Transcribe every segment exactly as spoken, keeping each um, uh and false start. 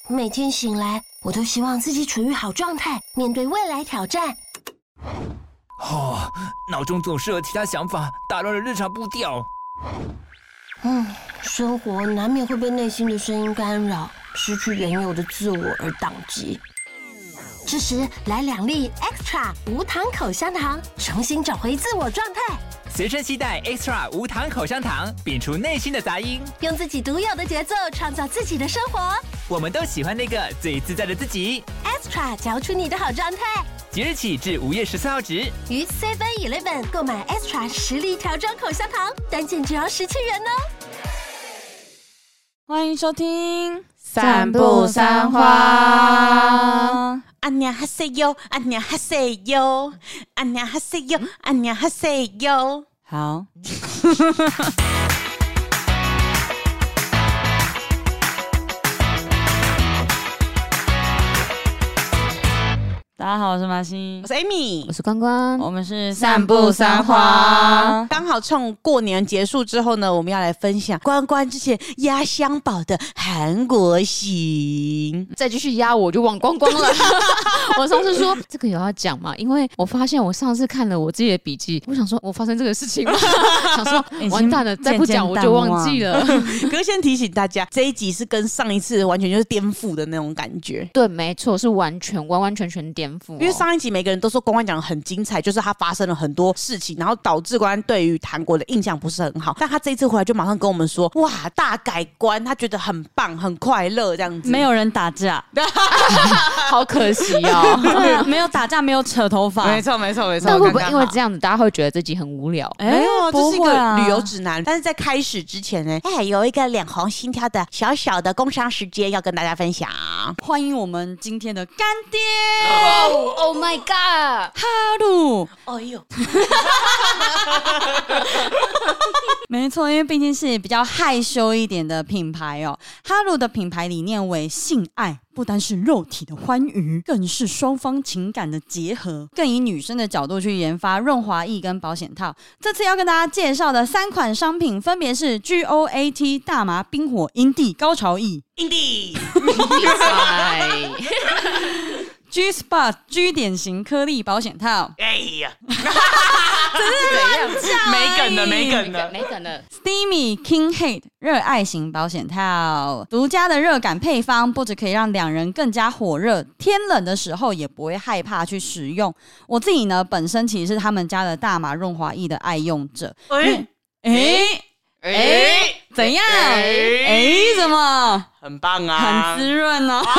每天醒来，我都希望自己处于好状态，面对未来挑战。 哦，脑中总是有其他想法，打乱了日常步调。 嗯，生活难免会被内心的声音干扰，失去原有的自我而宕机。这时来两粒 Extra 无糖口香糖，重新找回自我状态。 随身携带 Extra 无糖口香糖，摒除内心的杂音， 用自己独有的节奏创造自己的生活。 我们都喜欢那个最自在的自己。 Extra 嚼出你的好状态。 即日起至五月十四号止， 于 seven eleven 购买 Extra 实力调装口香糖，单件只要十七元哦。 欢迎收听散步三花。 安녕하세요，安녕하세요，安녕하세요，安녕하세요。好。大家好，我是马西， 我是 Amy， 我是关关， 我们是散步三花。 刚好趁过年结束之后呢，我们要来分享关关之前压箱宝的韩国行。 再继续压我就忘光光了。我上次说这个有要讲嘛，因为我发现我上次看了我自己的笔记，我想说我发生这个事情吗？想说完蛋了，再不讲我就忘记了。 可是先提醒大家，这一集是跟上一次完全就是颠覆的那种感觉。 对，没错，是完全完完全全颠覆。 因为上一集每个人都说关关讲得很精彩，就是他发生了很多事情，然后导致关关对于韩国的印象不是很好。但他这一次回来就马上跟我们说，哇，大改观，他觉得很棒，很快乐这样子。 没有人打架， 好可惜哦。 对，没有打架，没有扯头发。 没错，没错，没错。 但会不会因为这样子，大家会觉得自己很无聊？ 没有，这是一个旅游指南。 啊、 但是在开始之前呢，哎，有一个脸红心跳的小小的工商时间要跟大家分享。 欢迎我们今天的干爹。 Oh, oh my god， 哈鲁， 哎呦， 没错，因为毕竟是比较害羞一点的品牌哦。哈鲁的品牌理念为性爱。不单是肉体的欢愉，更是双方情感的结合，更以女生的角度去研发润滑液跟保险套。这次要跟大家介绍的三款商品分别是 G O A T 大麻冰火阴蒂高潮液， 阴蒂 G Spot G 点型颗粒保险套， 哎呀， 怎样？ 没梗的，没梗的， 没梗的。 Steamy King Head 热爱型保险套，独家的热感配方，不只可以让两人更加火热，天冷的时候也不会害怕去使用。我自己呢，本身其实是他们家的大麻润滑液的爱用者。哎哎哎，怎样？哎，怎么？ 很棒啊， 很滋润哦。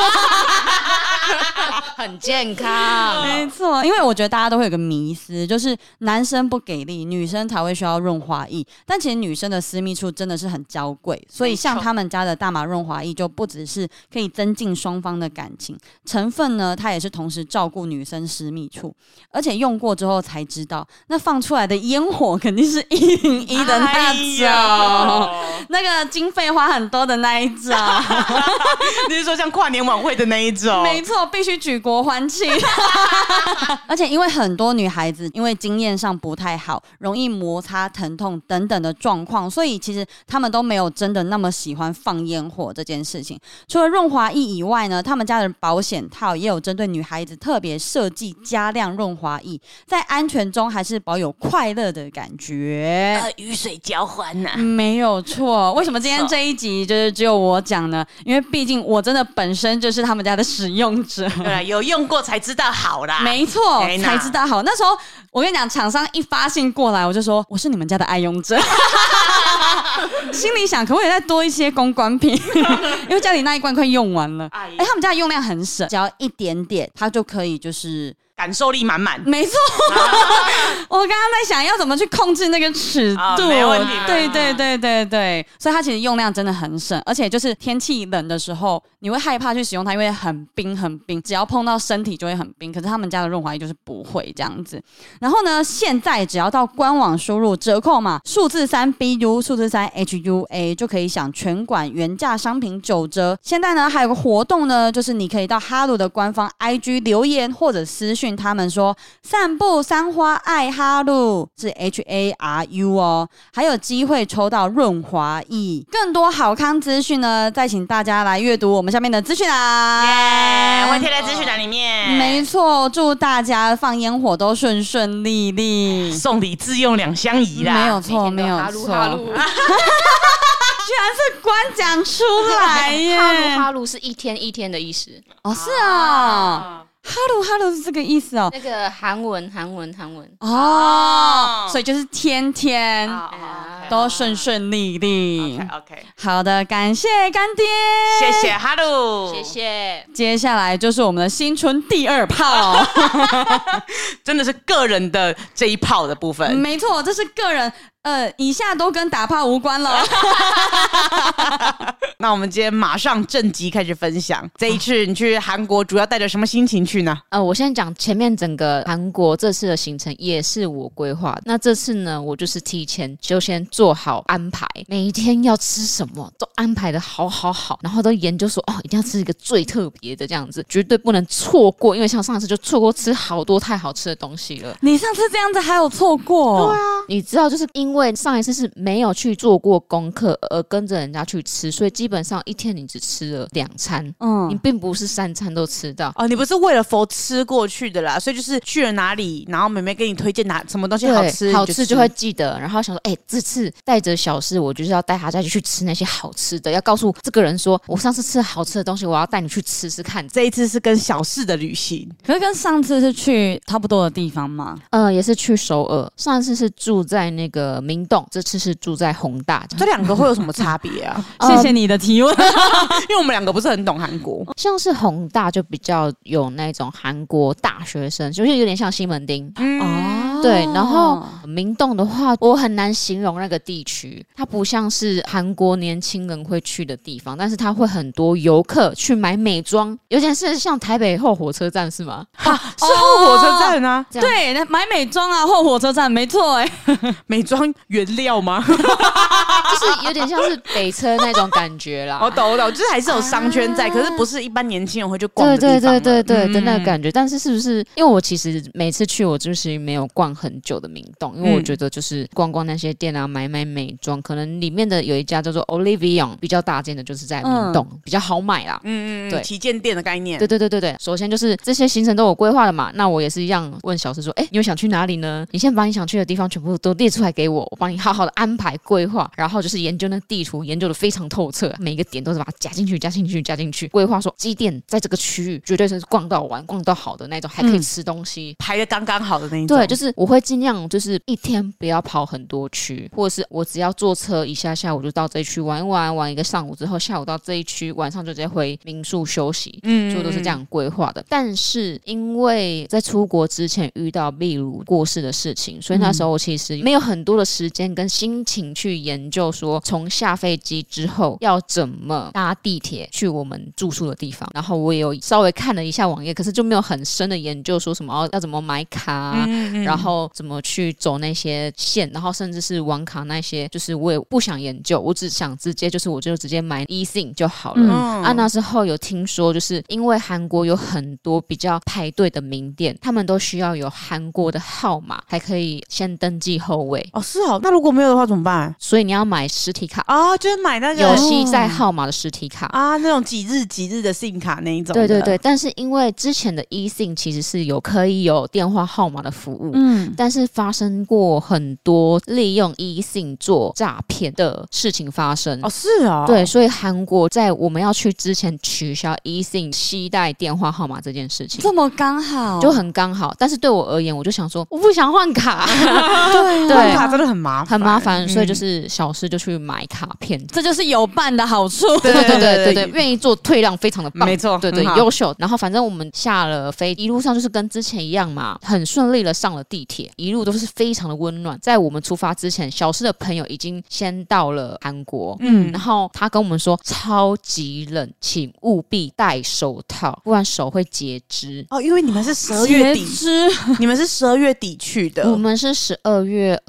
很健康， 没错，因为我觉得大家都会有个迷思，就是男生不给力，女生才会需要润滑液。但其实女生的私密处真的是很娇贵，所以像他们家的大麻润滑液就不只是可以增进双方的感情，成分呢，它也是同时照顾女生私密处，而且用过之后才知道，那放出来的烟火肯定是一零一的那种，哎、那个经费花很多的那一种。 你是说像跨年晚会的那一种？ 没错，必须举国欢庆。而且因为很多女孩子因为经验上不太好，容易摩擦、疼痛等等的状况，所以其实他们都没有真的那么喜欢放烟火这件事情。除了润滑液以外呢，他们家的保险套也有针对女孩子特别设计加量润滑液，在安全中还是保有快乐的感觉。 呃，雨水交欢呐、啊， 没有错。为什么今天这一集就是只有我讲呢？因为毕竟我真的本身就是他们家的使用者。 对，有用过才知道好啦。 没错，才知道好。那时候我跟你讲，厂商一发信过来，我就说我是你们家的爱用者。心里想，可不可以再多一些公关品？因为家里那一罐快用完了。哎、欸，他们家的用量很省，只要一点点，它就可以就是感受力满满。 没错，我刚刚在想要怎么去控制那个尺度。 哦、没问题。 对对对对对，所以它其实用量真的很省，而且就是天气冷的时候，你会害怕去使用它，因为很冰很冰，只要碰到身体就会很冰。可是他们家的润滑液就是不会这样子。然后呢，现在只要到官网输入折扣码数字三 B U 数字三 H U A 就可以享全馆原价商品九折。现在呢还有个活动呢，就是你可以到哈鲁的官方 I G 留言或者私讯。 讯他们说，散步三花爱哈鲁是 H A R U 哦，还有机会抽到润滑液。更多好康资讯呢，再请大家来阅读我们下面的资讯栏， 耶，我会贴在资讯栏里面。 没错，祝大家放烟火都顺顺利利， 送礼自用两相宜啦， 没有错，没有哈鲁错。 哈鲁， 居然是官讲出来耶！ 哈鲁哈鲁是一天一天的意思。 哦，是啊。哈鲁哈鲁是这个意思哦， 那个韩文韩文韩文哦，所以就是天天啊都顺顺利利。 OK OK， 好的，感谢干爹， 谢谢哈鲁， 谢谢。 接下来就是我们的新春第二炮， 真的是个人的这一炮的部分。 没错，这是个人。呃，以下都跟打炮无关了。 那我们今天马上正集开始分享。这一次你去韩国主要带着什么心情去呢？ 呃，我先讲前面整个韩国这次的行程也是我规划的。那这次呢，我就是提前就先做好安排，每一天要吃什么都安排的好好好，然后都研究说哦，一定要吃一个最特别的这样子，绝对不能错过，因为像上次就错过吃好多太好吃的东西了。 你上次这样子还有错过？ 对啊，你知道就是因为上一次是没有去做过功课而跟着人家去吃，所以基本上一天你只吃了两餐，嗯，你并不是三餐都吃到。 哦，你不是为了佛吃过去的啦，所以就是去了哪里，然后妹妹给你推荐哪什么东西好吃， 好吃就会记得，然后想说，哎、欸，这次带着小事，我就是要带他再去吃那些好吃的，要告诉这个人说，我上次吃了好吃的东西，我要带你去吃吃看。 这一次是跟小事的旅行， 可是跟上次是去差不多的地方吗？ 呃，也是去首尔，上一次是住在那个明洞，这次是住在弘大。 这两个会有什么差别啊？ 谢谢你的提问， 因为我们两个不是很懂韩国。 像是弘大就比较有那种韩国大学生，就是有点像西门町。 嗯、 哦，对，然后明洞的话，我很难形容那个地区，它不像是韩国年轻人会去的地方，但是它会很多游客去买美妆，有点是像台北后火车站是吗？ 啊，是后火车站啊？ 哦、对，买美妆啊，后火车站没错哎， 美妆原料吗？ 就是有点像是北车那种感觉啦。 我懂我懂，就是还是有商圈在，啊、可是不是一般年轻人会去逛的地方。 对对对对对、嗯、的那个感觉。但是是不是因为我其实每次去我就是没有逛很久的明洞，因为我觉得就是逛逛那些店啊，买买美妆，可能里面的有一家叫做 Olivion 比较大间的，就是在明洞、嗯、比较好买啦。 嗯嗯， 对， 旗舰店的概念。 对对对对对，首先就是这些行程都有规划了嘛，那我也是一样问小师说，哎，你有想去哪里呢？你先把你想去的地方全部都列出来给我，我帮你好好的安排规划，然后就是研究那地图，研究的非常透彻，每一个点都是把它加进去、加进去、加进去，规划说基店在这个区域绝对是逛到完、逛到好的那种，还可以吃东西， 嗯、排的刚刚好的那一种。 对，就是我会尽量就是一天不要跑很多区，或者是我只要坐车一下下我就到这一区玩一玩，玩一个上午之后，下午到这一区，晚上就直接回民宿休息。嗯，所以都是这样规划的。但是因为在出国之前遇到例如过世的事情，所以那时候我其实没有很多的时间跟心情去研究说从下飞机之后要怎么搭地铁去我们住宿的地方。然后我也有稍微看了一下网页，可是就没有很深的研究说什么要怎么买卡、啊嗯嗯、然后怎么去走那些线，然后甚至是网卡那些，就是我也不想研究，我只想直接就是我就直接买 eSIM 就好了、嗯、啊，那时候有听说就是因为韩国有很多比较排队的名店，他们都需要有韩国的号码才可以先登记后位。 哦，是哦，那如果没有的话怎么办？ 所以你要买实体卡啊、哦，就是买那个有系在号码的实体卡啊，那种几日几日的 SIM 卡那一种。 对对对，但是因为之前的 eSIM 其实是有可以有电话号码的服务，嗯，但是发生过很多利用 eSIM 做诈骗的事情发生。 哦，是啊、哦， 对，所以韩国在我们要去之前取消 eSIM 携带电话号码这件事情， 这么刚好， 就很刚好。但是对我而言，我就想说，我不想换卡， 对， 对， 换卡真的很麻烦， 很麻烦，所以就是小事就去买卡片， 这就是有办的好处。 对对对对对对，愿意做退让非常的棒， 没错， 对对，优秀。然后反正我们下了飞，一路上就是跟之前一样嘛，很顺利的上了地铁，一路都是非常的温暖。在我们出发之前，小诗的朋友已经先到了韩国，嗯，然后他跟我们说超级冷，请务必戴手套，不然手会截肢。 哦，因为你们是十二月底，你们是十二月底去的， 我们是十二月二十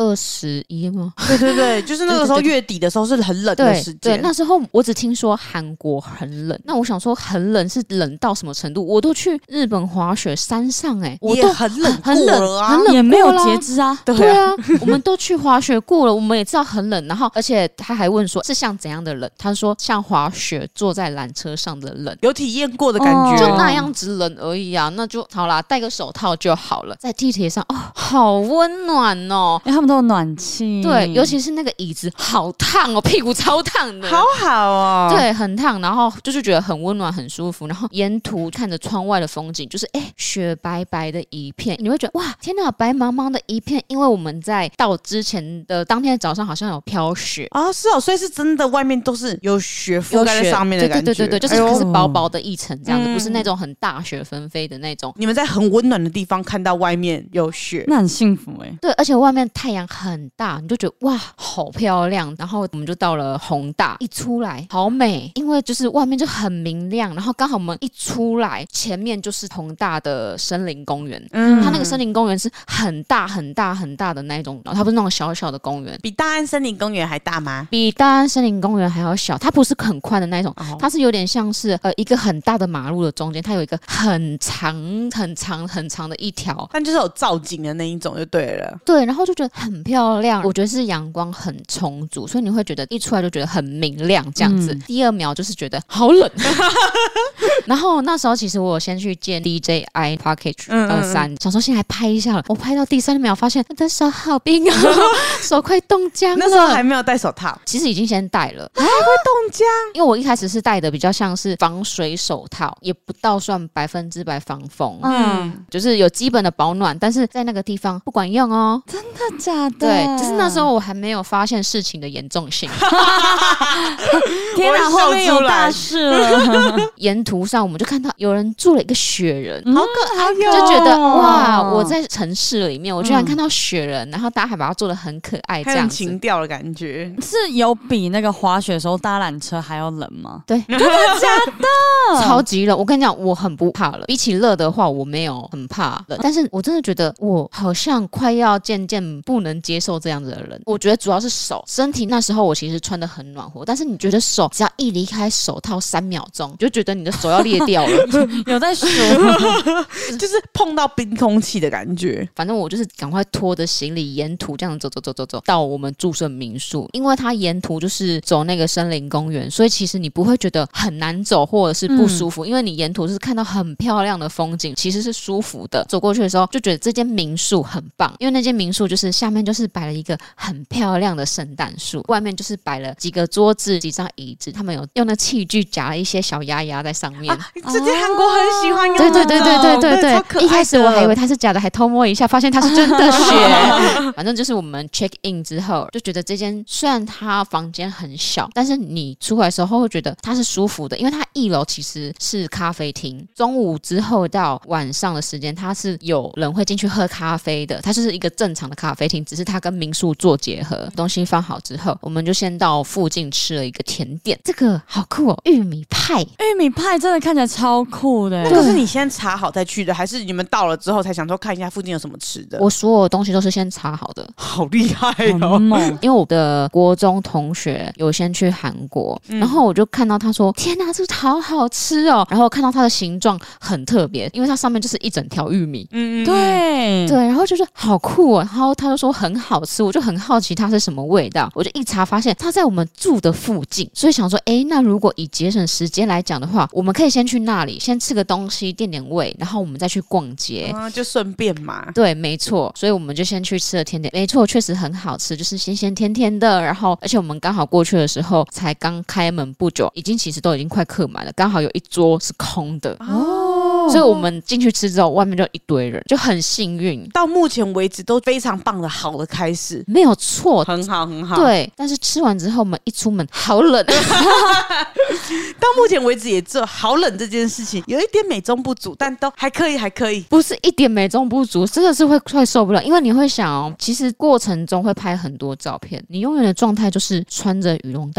十一吗？ 对对对，就是那个时候月底的时候是很冷的时间。 对，那时候我只听说韩国很冷，那我想说很冷是冷到什么程度？我都去日本滑雪山上、欸，哎，我都也很冷很冷啊， 很冷也没有截肢啊。 对啊，我们都去滑雪过了，我们也知道很冷。然后，而且他还问说是像怎样的冷？他说像滑雪坐在缆车上的冷， 有体验过的感觉， 就那样子冷而已啊。那就好啦，戴个手套就好了。在地铁上，哦，好温暖哦， 因为他们都有暖气。 对，尤其是那个椅子好烫哦，屁股超烫的， 好好哦， 对，很烫。然后就是觉得很温暖、很舒服。然后沿途看着窗外的风景，就是哎，雪白白的一片，你会觉得哇，天哪，白茫茫的一片。因为我们在到之前的当天早上好像有飘雪啊，是哦，所以是真的外面都是有雪覆盖在上面的感觉， 对对对对，就是哎可是薄薄的一层这样子， 嗯不是那种很大雪纷飞的那种。 你们在很温暖的地方看到外面有雪， 那很幸福哎、欸。 对，而且外面太阳很大，你就觉得哇，好漂亮。然后我们就到了弘大，一出来好美，因为就是外面就很明亮，然后刚好我们一出来，前面就是弘大的森林公园。嗯，它那个森林公园是很大很大很大的那一种，它不是那种小小的公园。 比大安森林公园还大吗？ 比大安森林公园还要小，它不是很宽的那种，哦、它是有点像是呃一个很大的马路的中间，它有一个很长很长很长的一条， 但就是有造景的那一种就对了。 对，然后就觉得很漂亮，我觉得是阳光很充足，所以你会觉得一出来就觉得很明亮这样子。嗯、第二秒就是觉得好冷，然后那时候其实我有先去见 D J I Package 呃三，想说先来拍一下了。我拍到第三秒发现我的手好冰啊，手快冻僵了。 那时候还没有戴手套， 其实已经先戴了， 还会冻僵。 因为我一开始是戴的比较像是防水手套，也不到算百分之百防风，嗯，就是有基本的保暖，但是在那个地方不管用哦。 真的假的？ 对，就是那时候我还没有发现事情的严重性。 天哪，后面有大事了。 沿途上我们就看到有人住了一个雪人， 好可爱哟， 就觉得哇，我在城市里面，我居然看到雪人，然后大家还把它做得很可爱，这样子， 很情调的感觉。 是有比那个滑雪的时候搭缆车还要冷吗？ 对， 真的假的？ 超级冷！我跟你讲，我很不怕冷。比起热的话，我没有很怕冷，但是我真的觉得我好像快要渐渐不能接受这样子的人。我觉得主要是手、身体，那时候我其实穿得很暖和，但是你觉得手只要一离开手套三秒钟，就觉得你的手要裂掉了。 有在说， 就是碰到冰空气的感觉。 反正我就是赶快拖着行李，沿途这样走走走走走到我们住宿民宿，因为它沿途就是走那个森林公园，所以其实你不会觉得很难走或者是不舒服，嗯、因为你沿途是看到很漂亮的风景，其实是舒服的。走过去的时候就觉得这间民宿很棒，因为那间民宿就是下面就是摆了一个很漂亮的圣诞树，外面就是摆了几个桌子、几张椅子，他们有用那器具夹了一些小鸭鸭在上面。啊、 这间韩国很喜欢用， 对对对对对对对，对一开始我还以为它是假的，还偷摸一下，发现它是真的雪。反正就是我们 check in 之后，就觉得这间虽然它房间很小，但是你出来的时候会觉得它是舒服的，因为它一楼其实是咖啡厅，中午之后到晚上的时间，它是有人会进去喝咖啡的，它就是一个正常的咖啡厅，只是它跟民宿做结合。东西放好之后，我们就先到附近吃了一个甜点，这个好酷哦，玉米派。 玉米派真的看起来超酷的。 那个是你先查好再去的，还是你们到了之后才想说看一下附近有什么吃的？ 我所有东西都是先查好的。 好厉害哦！ 因为我的国中同学有先去韩国，嗯、然后我就看到他说：“天哪，这个好好吃哦！”然后看到它的形状很特别，因为它上面就是一整条玉米。 嗯，对对，然后就是好酷哦。然后他就说很好吃，我就很好奇它是什么味道。我就一查发现它在我们住的附近，所以想说，哎，那如果以节省时间来讲的话，我们可以先去那里先吃个东西垫点胃，然后我们再去逛街， 啊，就顺便嘛。 对，没错，所以我们就先去吃了甜点，没错，确实很好吃，就是咸咸甜甜的。然后，而且我们刚好过去的时候才刚开门不久，已经其实都已经快客满了，刚好有一桌是空的哦，所以我们进去吃之后，外面就一堆人，就很幸运。 到目前为止都非常棒的好的开始， 没有错， 很好很好。 对，但是吃完之后，我们一出门好冷。 到目前为止也只有好冷这件事情有一点美中不足，但都还可以还可以， 不是一点美中不足，真的是会快受不了。因为你会想哦，其实过程中会拍很多照片，你永远的状态就是穿着羽绒大衣，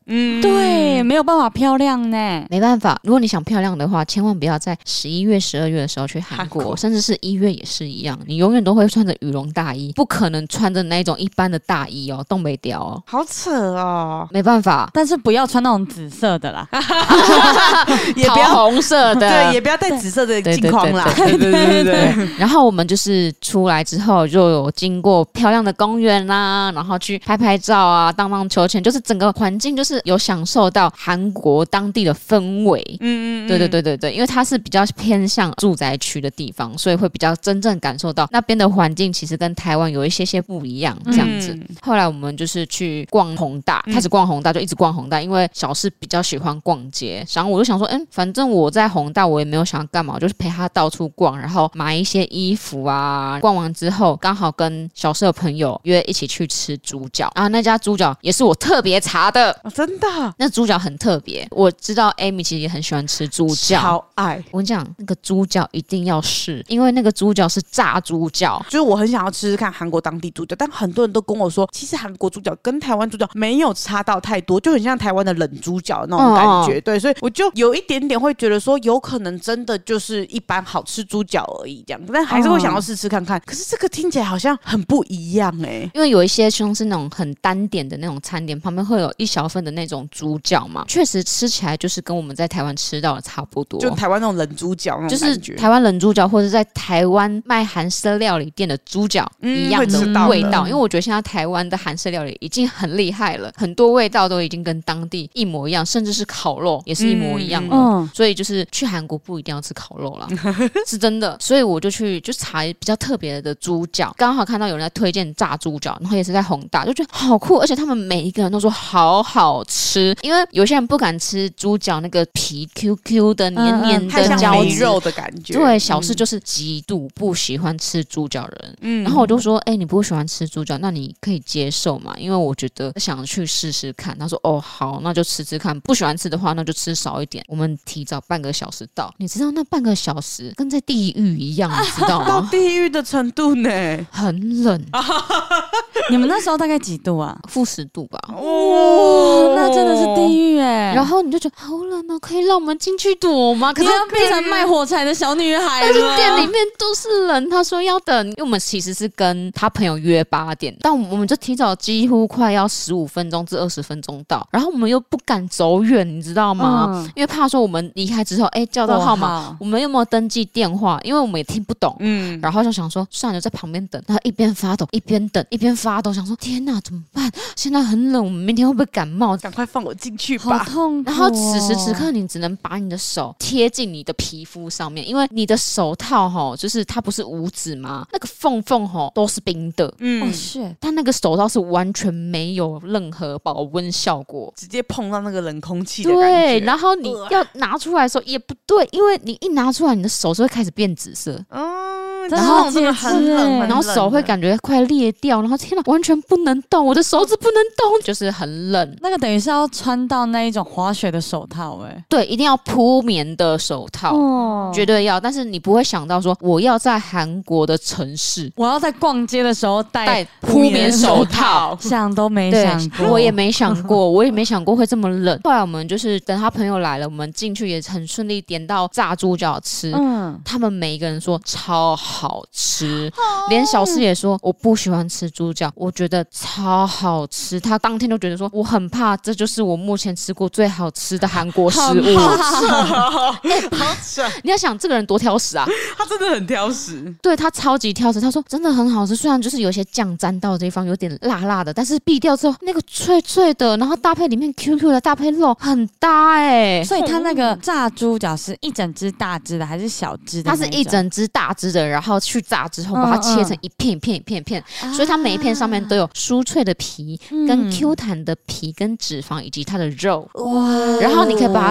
嗯， 对，没有办法漂亮呢。 没办法，如果你想漂亮的话，千万不要在十一月、十二月的时候去韩国， 韩国甚至是一月也是一样，你永远都会穿着羽绒大衣，不可能穿着那种一般的大衣哦，东北调哦， 好扯哦， 没办法， 但是不要穿那种紫色的啦， 也不要桃红色的， 对，也不要带紫色的镜框啦。 对对对对对。然后我们就是出来之后，就有经过漂亮的公园啦，然后去拍拍照啊，荡荡秋千，就是整个环境就是有享受到韩国当地的氛围。嗯嗯，对对对对对，因为它是比较偏向住宅区的地方，所以会比较真正感受到那边的环境其实跟台湾有一些些不一样这样子。嗯、后来我们就是去逛弘大，开始逛弘大就一直逛弘大，因为小四比较喜欢逛街，然后我就想说，嗯，反正我在弘大我也没有想要干嘛，我就是陪他到处逛，然后买一些衣服啊。逛完之后，刚好跟小四的朋友约一起去吃猪脚啊，那家猪脚也是我特别查的、 哦，真的， 那猪脚很特别。我知道 Amy 其实也很喜欢吃猪脚， 超爱。 我跟你讲，那个猪脚一定要试，因为那个猪脚是炸猪脚， 就是我很想要吃吃看韩国当地猪脚，但很多人都跟我说，其实韩国猪脚跟台湾猪脚没有差到太多，就很像台湾的冷猪脚那种感觉。哦、对，所以我就有一点点会觉得说，有可能真的就是一般好吃猪脚而已这样，但还是会想要试吃看看。哦、可是这个听起来好像很不一样哎、欸， 因为有一些像是那种很单点的那种餐点，旁边会有一小份的那种猪脚嘛，确实吃起来就是跟我们在台湾吃到的差不多， 就台湾那种冷猪脚那种感觉， 就是台湾冷猪脚或者在台湾卖韩式料理店的猪脚、嗯、一样的味道。因为我觉得现在台湾的韩式料理已经很厉害了，很多味道都已经跟当地一模一样，甚至是烤肉也是一模一样的。嗯、所以就是去韩国不一定要吃烤肉啦，是真的。所以我就去就查比较特别的猪脚，刚好看到有人在推荐炸猪脚，然后也是在弘大，就觉得好酷，而且他们每一个人都说好好吃。因为有些人不敢吃猪脚那个皮 Q Q 的黏黏的胶质肉的感觉， 对，小四就是极度不喜欢吃猪脚人。嗯，然后我就说，哎、欸，你不喜欢吃猪脚，那你可以接受嘛？因为我觉得想去试试看。他说，哦，好，那就吃吃看。不喜欢吃的话，那就吃少一点。我们提早半个小时到，你知道那半个小时跟在地狱一样，你知道吗？ 到地狱的程度呢， 很冷。 你们那时候大概几度啊？ 负十度吧。 哦，那真的是地狱哎。 然后你就觉得好冷哦，可以让我们进去躲吗？可是要变成卖火柴的小女孩了。 但是店里面都是人，他说要等，因为我们其实是跟他朋友约八点，但我们就提早几乎快要十五分钟至二十分钟到，然后我们又不敢走远，你知道吗？嗯、因为怕说我们离开之后，哎，叫到号码，我们又没有登记电话，因为我们也听不懂。嗯，然后就想说算了，在旁边等，然后一边发抖一边等一边发抖，想说天哪，怎么办？现在很冷，我们明天会不会感冒？ 赶快放我进去吧！ 好痛苦哦。 然后此时此刻，你只能把你的手贴近你的皮肤上面，因为你的手套哈，就是它不是五指吗？那个缝缝哈都是冰的。 嗯，哦是， 但那个手套是完全没有任何保温效果， 直接碰到那个冷空气的感觉。 对，然后你要拿出来的时候也不对，因为你一拿出来，你的手是会开始变紫色。 嗯， 然后真的很冷， 然后手会感觉快裂掉，然后天哪，完全不能动，我的手指不能动，就是很冷。 那个等于是要穿到那一种滑雪的手套、欸，哎， 对，一定要铺棉的手套，哦，绝对要。但是你不会想到说，我要在韩国的城市， 我要在逛街的时候戴铺棉手套， 想都没想过， 我也没想过，我也没想过会这么冷。后来我们就是等他朋友来了，我们进去也很顺利，点到炸猪脚吃，嗯，他们每一个人说超好吃，哦、连小四也说我不喜欢吃猪脚，我觉得超好吃。他当天就觉得说我很怕，这就是我目前吃过最好吃的韩国食物。 好扯，好扯！ 你要想这个人多挑食啊， 他真的很挑食， 对他超级挑食。他说真的很好吃，虽然就是有些酱沾到的地方有点辣辣的，但是避掉之后那个脆脆的，然后搭配里面 Q Q 的搭配肉很搭哎、欸。 所以他那个炸猪脚是一整只大只的还是小只的？ 它是一整只大只的，然后去炸之后把它切成一片一片一片一片，嗯、所以它每一片上面都有酥脆的皮、嗯、跟 Q 弹的皮跟脂肪以及它的肉。哇！然后你可以把它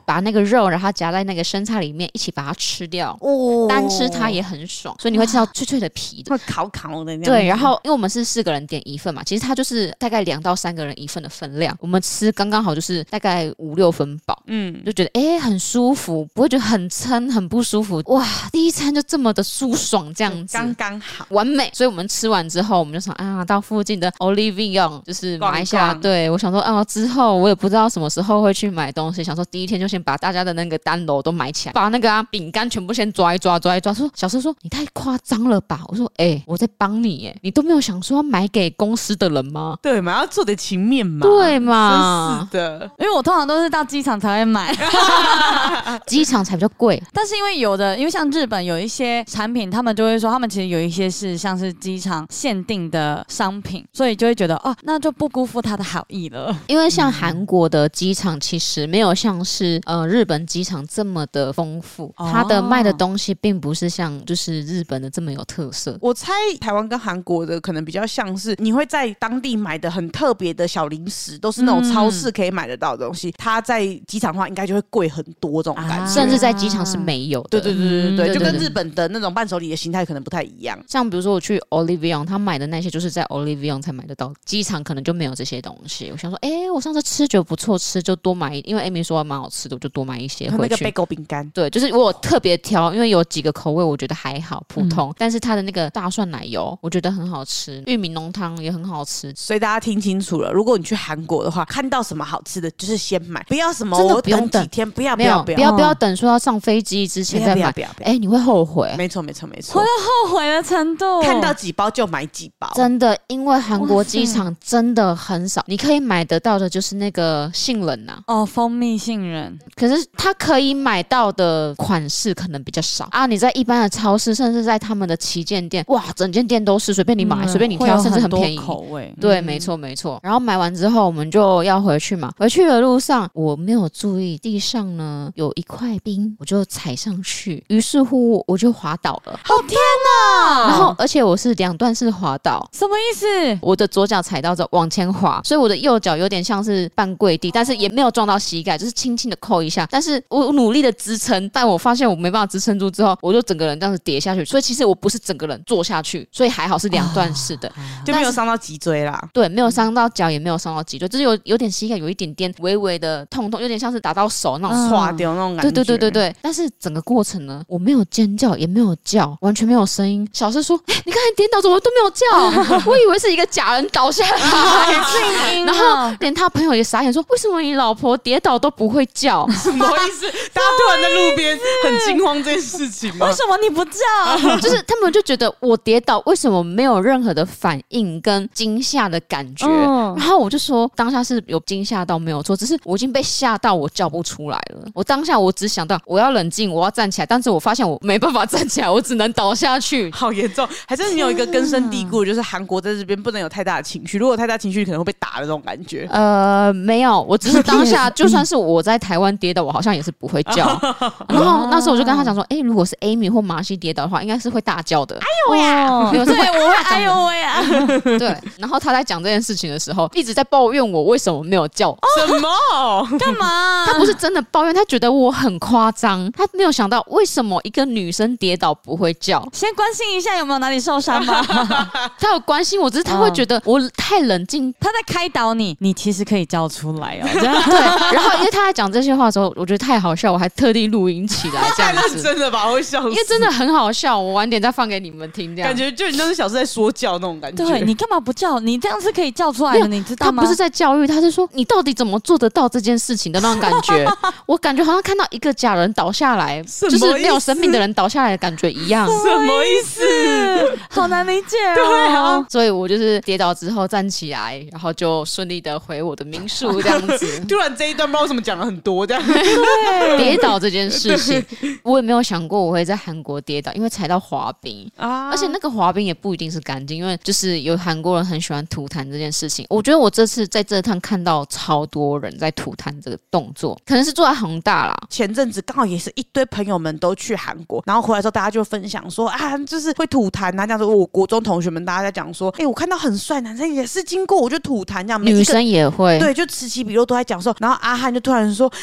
把那个肉，然后夹在那个生菜里面一起把它吃掉。 哦， 单吃它也很爽，所以你会吃到脆脆的皮的， 会烤烤的那样。 对，然后因为我们是四个人点一份嘛，其实它就是大概两到三个人一份的分量，我们吃刚刚好，就是大概五六分饱，嗯，就觉得哎、欸、很舒服，不会觉得很撑很不舒服。哇，第一餐就这么的舒爽，这样子刚刚好完美。所以我们吃完之后，我们就想啊，到附近的 Olivion 就是买一下。 逛逛对，我想说啊，之后我也不知道什么时候会去买东西，想说第一天就先把大家的那个单楼都买起来，把那个啊饼干全部先抓一抓抓一抓。说小师说你太夸张了吧？我说哎、欸，我在帮你哎，你都没有想说要买给公司的人吗？ 对嘛，要做点情面嘛。 对嘛， 真是的。 因为我通常都是到机场才会买， 机场才比较贵。 但是因为有的，因为像日本有一些产品，他们就会说他们其实有一些是像是机场限定的商品，所以就会觉得哦，那就不辜负他的好意了。 因为像韩国的机场其实没有像是呃日本机场这么的丰富， 哦它的卖的东西并不是像就是日本的这么有特色。 我猜台湾跟韩国的可能比较像是你会在当地买的很特别的小零食，都是那种超市可以买得到的东西，它在机场的话应该就会贵很多这种感觉， 啊、甚至在机场是没有的。 对对对对对， 嗯、 就跟对对对日本的那种伴手礼的形态可能不太一样。 像比如说我去 Olivion， 他买的那些就是在 Olivion 才买得到，机场可能就没有这些东西。我想说，哎、欸，我上次吃觉得不错吃，就多买，因为 Amy 说蛮好吃的，我就多买一些回去。 那个贝狗饼干， 对，就是我有特别挑，因为有几个口味我觉得还好，普通，嗯、但是它的那个大蒜奶油我觉得很好吃，玉米浓汤也很好吃。 所以大家听清楚了，如果你去韩国的话，看到什么好吃的就是先买，不要什么我等几天，不要不要不要不要不要等说要上飞机之前再买，哎、欸，你会后悔。 没错没错没错， 会到后悔的程度， 看到几包就买几包， 真的，因为韩国机场真的很少，你可以买得到的就是那个杏仁呐、 啊，哦，蜂蜜杏仁， 可是它可以买到的款式可能比较少啊。你在一般的超市，甚至在他们的旗舰店，哇，整间店都是随便你买，随、嗯、便你挑，甚至很便宜， 口味。 对， 嗯、 没错没错。然后买完之后，我们就要回去嘛。回去的路上，我没有注意地上呢有一块冰，我就踩上去，于是乎我就滑倒了。 哦天哪！ 然后而且我是两段式滑倒， 什么意思？ 我的左脚踩到之后往前滑，所以我的右脚有点像是半跪地，但是也没有撞到膝盖，就是轻轻的扣一下。但是我努力的支撑，但我发现我没办法支撑住之后，我就整个人这样子跌下去。所以其实我不是整个人坐下去，所以还好是两段式的，哦、 就没有伤到脊椎啦。 对，没有伤到脚，也没有伤到脊椎，就是有有点膝盖有一点点微微的痛痛，有点像是打到手那种滑掉那种感觉。 对对对对对。但是整个过程呢，我没有尖叫，也没有叫，完全没有声音。小师说：“欸、你刚才跌倒怎么都没有叫？”我以为是一个假人倒下来，然后连他朋友也傻眼说：“为什么你老婆跌倒都不会叫？” 什么意思？大家突然在路边很惊慌这件事情吗？ 为什么你不叫？ 就是他们就觉得我跌倒为什么没有任何的反应跟惊吓的感觉？嗯、然后我就说当下是有惊吓到没有错，只是我已经被吓到我叫不出来了。我当下我只想到我要冷静，我要站起来，但是我发现我没办法站起来，我只能倒下去。 好严重！还是你有一个根深蒂固，就是韩国在这边不能有太大的情绪，如果太大情绪可能会被打的那种感觉。 呃，没有，我只是当下就算是我在台湾跌倒，我好像也是不会叫。然后那时候我就跟他讲说，哎、欸，如果是 Amy 或马西跌倒的话，应该是会大叫的。 哎呦喂呀！ 对， 我会哎呦喂呀！ 对，然后他在讲这件事情的时候，一直在抱怨我为什么没有叫。 什么？ 干嘛？ 他不是真的抱怨，他觉得我很夸张，他没有想到为什么一个女生跌倒不会叫。 先关心一下有没有哪里受伤吧。 他有关心我，只是他会觉得我太冷静。 他在开导你，你其实可以叫出来哦。 对，然后因为他在讲这些话的时候，我觉得太好笑，我还特地录音起来这样子。 真的吧？我会笑死， 因为真的很好笑，我晚点再放给你们听。这样感觉就你那是小时在说教那种感觉。 对，你干嘛不叫？你这样是可以叫出来的，你知道吗？ 他不是在教育，他是说你到底怎么做得到这件事情的那种感觉。我感觉好像看到一个假人倒下来，就是没有生命的人倒下来的感觉一样。 什么意思？ 好难理解哦。 对啊， 所以我就是跌倒之后站起来，然后就顺利的回我的民宿这样子。 突然这一段不知道为什么讲了很多这样。 对，跌倒这件事情，我也没有想过我会在韩国跌倒，因为踩到滑冰啊，而且那个滑冰也不一定是干净，因为就是有韩国人很喜欢吐痰这件事情。我觉得我这次在这趟看到超多人在吐痰这个动作，可能是做在恒大啦。 前阵子刚好也是一堆朋友们都去韩国，然后回来之后大家就分享说啊，就是会吐痰啊，这样子。我国中同学们大家在讲说，哎、欸，我看到很帅男生也是经过我就吐痰这样， 女生也会， 对，就此起彼落都在讲说。然后阿汉就突然说，哎、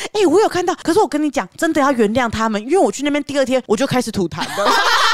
哎、欸，我有看到，可是我跟你讲，真的要原谅他们，因为我去那边第二天我就开始吐痰了。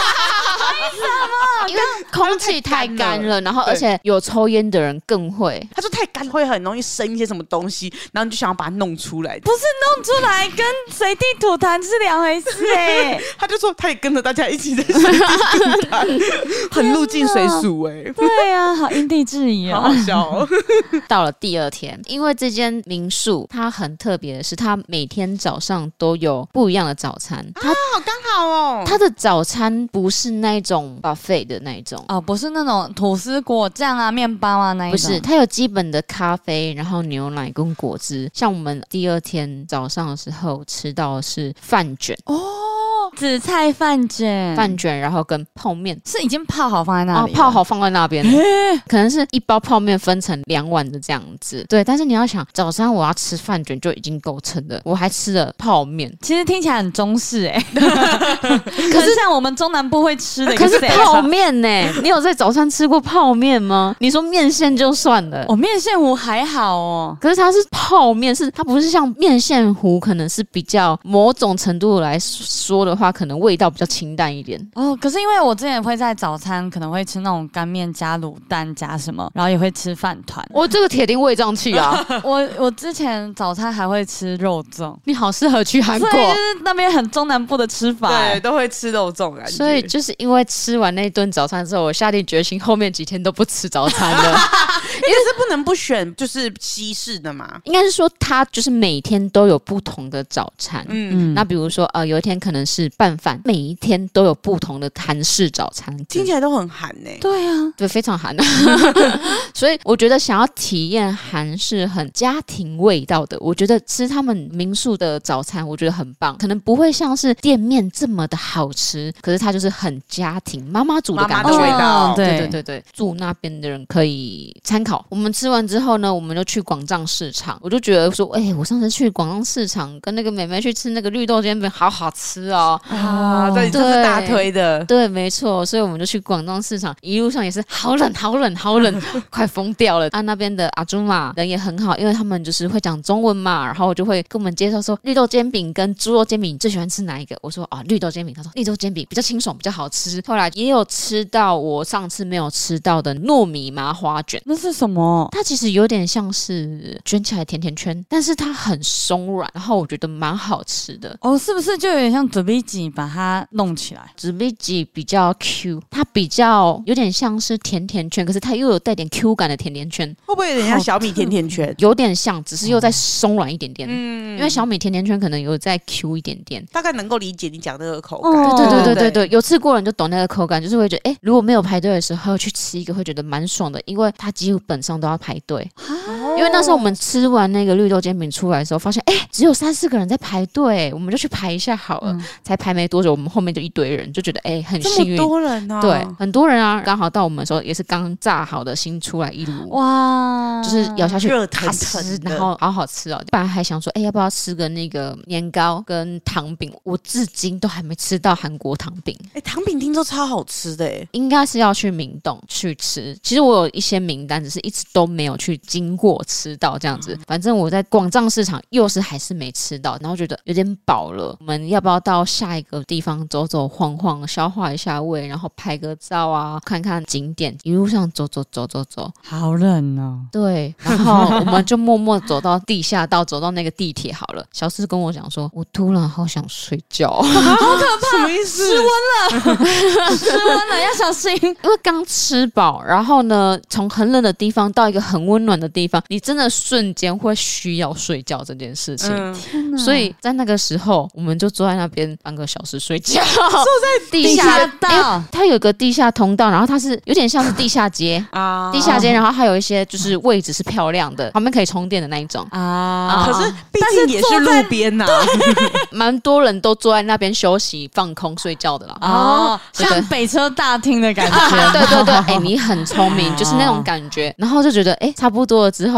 因为空气太干了，然后而且有抽烟的人更会。 他说太干会很容易生一些什么东西，然后你就想要把它弄出来。 不是弄出来跟随地吐痰是两回事哎、欸。 他就说他也跟着大家一起在随地吐痰，很入境随俗哎。 对啊，好因地制宜啊， 好好笑哦。 到了第二天，因为这间民宿它很特别的是，它每天早上都有不一样的早餐。它好刚好哦， 它的早餐不是那种 buffet 的那一种哦，不是那种吐司果酱啊、面包啊那一种， 不是，它有基本的咖啡，然后牛奶跟果汁。像我们第二天早上的时候吃到的是饭卷哦，紫菜饭卷， 饭卷，然后跟泡面是已经泡好放在那里、 哦，泡好放在那边，可能是一包泡面分成两碗的这样子。对，但是你要想，早上我要吃饭卷就已经够撑了，我还吃了泡面， 其实听起来很中式哎、欸，可是像我们中南部会吃的， 可是泡面呢、欸？你有在早餐吃过泡面吗？你说面线就算了， 哦，面线糊还好哦， 可是它是泡面，是它不是像面线糊，可能是比较某种程度来说的话，可能味道比较清淡一点。 哦，可是因为我之前会在早餐可能会吃那种干面加卤蛋加什么，然后也会吃饭团。 我、哦、这个铁定胃胀气啊！ 我我之前早餐还会吃肉粽， 你好适合去韩国， 所以就是那边很中南部的吃法、欸， 对，都会吃肉粽感觉。 所以就是因为吃完那顿早餐之后，我下定决心后面几天都不吃早餐了。 因为是不能不选，就是西式的嘛。 应该是说，它就是每天都有不同的早餐。 嗯， 那比如说，呃，有一天可能是拌饭，每一天都有不同的韩式早餐， 听起来都很韩呢、欸。 对啊， 对，非常韩。所以我觉得想要体验韩式很家庭味道的，我觉得吃他们民宿的早餐，我觉得很棒。可能不会像是店面这么的好吃，可是它就是很家庭妈妈煮的感觉。 妈妈的味道， 哦、对对对对对，住那边的人可以参考。我们吃完之后呢，我们就去广藏市场。我就觉得说，哎、欸，我上次去广藏市场跟那个妹妹去吃那个绿豆煎饼，好好吃哦。 啊，这这是大推的。 对，没错，所以我们就去广藏市场，一路上也是好冷，好冷，好冷，快疯掉了。啊，那边的阿朱玛人也很好，因为他们就是会讲中文嘛，然后就会跟我们介绍说，绿豆煎饼跟猪肉煎饼你最喜欢吃哪一个？我说啊，绿豆煎饼。他说绿豆煎饼比较清爽，比较好吃。后来也有吃到我上次没有吃到的糯米麻花卷， 那是什么？ 它其实有点像是卷起来甜甜圈，但是它很松软，然后我觉得蛮好吃的。 哦，是不是就有点像纸币鸡把它弄起来？ 纸币鸡比较 Q， 它比较有点像是甜甜圈，可是它又有带点 Q 感的甜甜圈， 会不会有点像小米甜甜圈？ 有点像，只是又再松软一点点。 嗯， 因为小米甜甜圈可能有再 Q 一点点。 大概能够理解你讲那个口感。 哦、 对对对对对，有吃过人就懂那个口感，就是会觉得，哎，如果没有排队的时候去吃一个，会觉得蛮爽的，因为它基本上都要排队。因为那时候我们吃完那个绿豆煎饼出来的时候，发现哎，只有三四个人在排队，我们就去排一下好了。嗯、才排没多久，我们后面就一堆人，就觉得哎，很幸运。 这么多人啊！ 对，很多人啊，刚好到我们的时候也是刚炸好的新出来一炉， 哇， 就是咬下去热腾腾的， 然后好好吃哦。本来还想说，哎，要不要吃个那个年糕跟糖饼？我至今都还没吃到韩国糖饼。 哎，糖饼听说超好吃的哎， 应该是要去明洞去吃。其实我有一些名单，只是一直都没有去经过吃到这样子。反正我在广藏市场又是还是没吃到，然后觉得有点饱了。我们要不要到下一个地方走走晃晃，消化一下胃，然后拍个照啊，看看景点。一路上走走走走走， 好冷哦。 对，然后我们就默默走到地下道，走到那个地铁好了。小四跟我讲说，我突然好想睡觉，好可怕， 什么意思？ 失温了，失温了，要小心。 因为刚吃饱，然后呢，从很冷的地方到一个很温暖的地方，你真的瞬间会需要睡觉这件事情。 嗯、 所以在那个时候，我们就坐在那边半个小时睡觉，坐在地下道， 它有个地下通道，然后它是有点像是地下街啊，地下街，然后还有一些就是位置是漂亮的，旁边可以充电的那一种啊。可是毕竟也是路边呐， 蛮多人都坐在那边休息、放空、睡觉的啦。 哦，像北车大厅的感觉。 啊、对对对，哎、欸，你很聪明，就是那种感觉。然后就觉得，哎、欸，差不多了之后，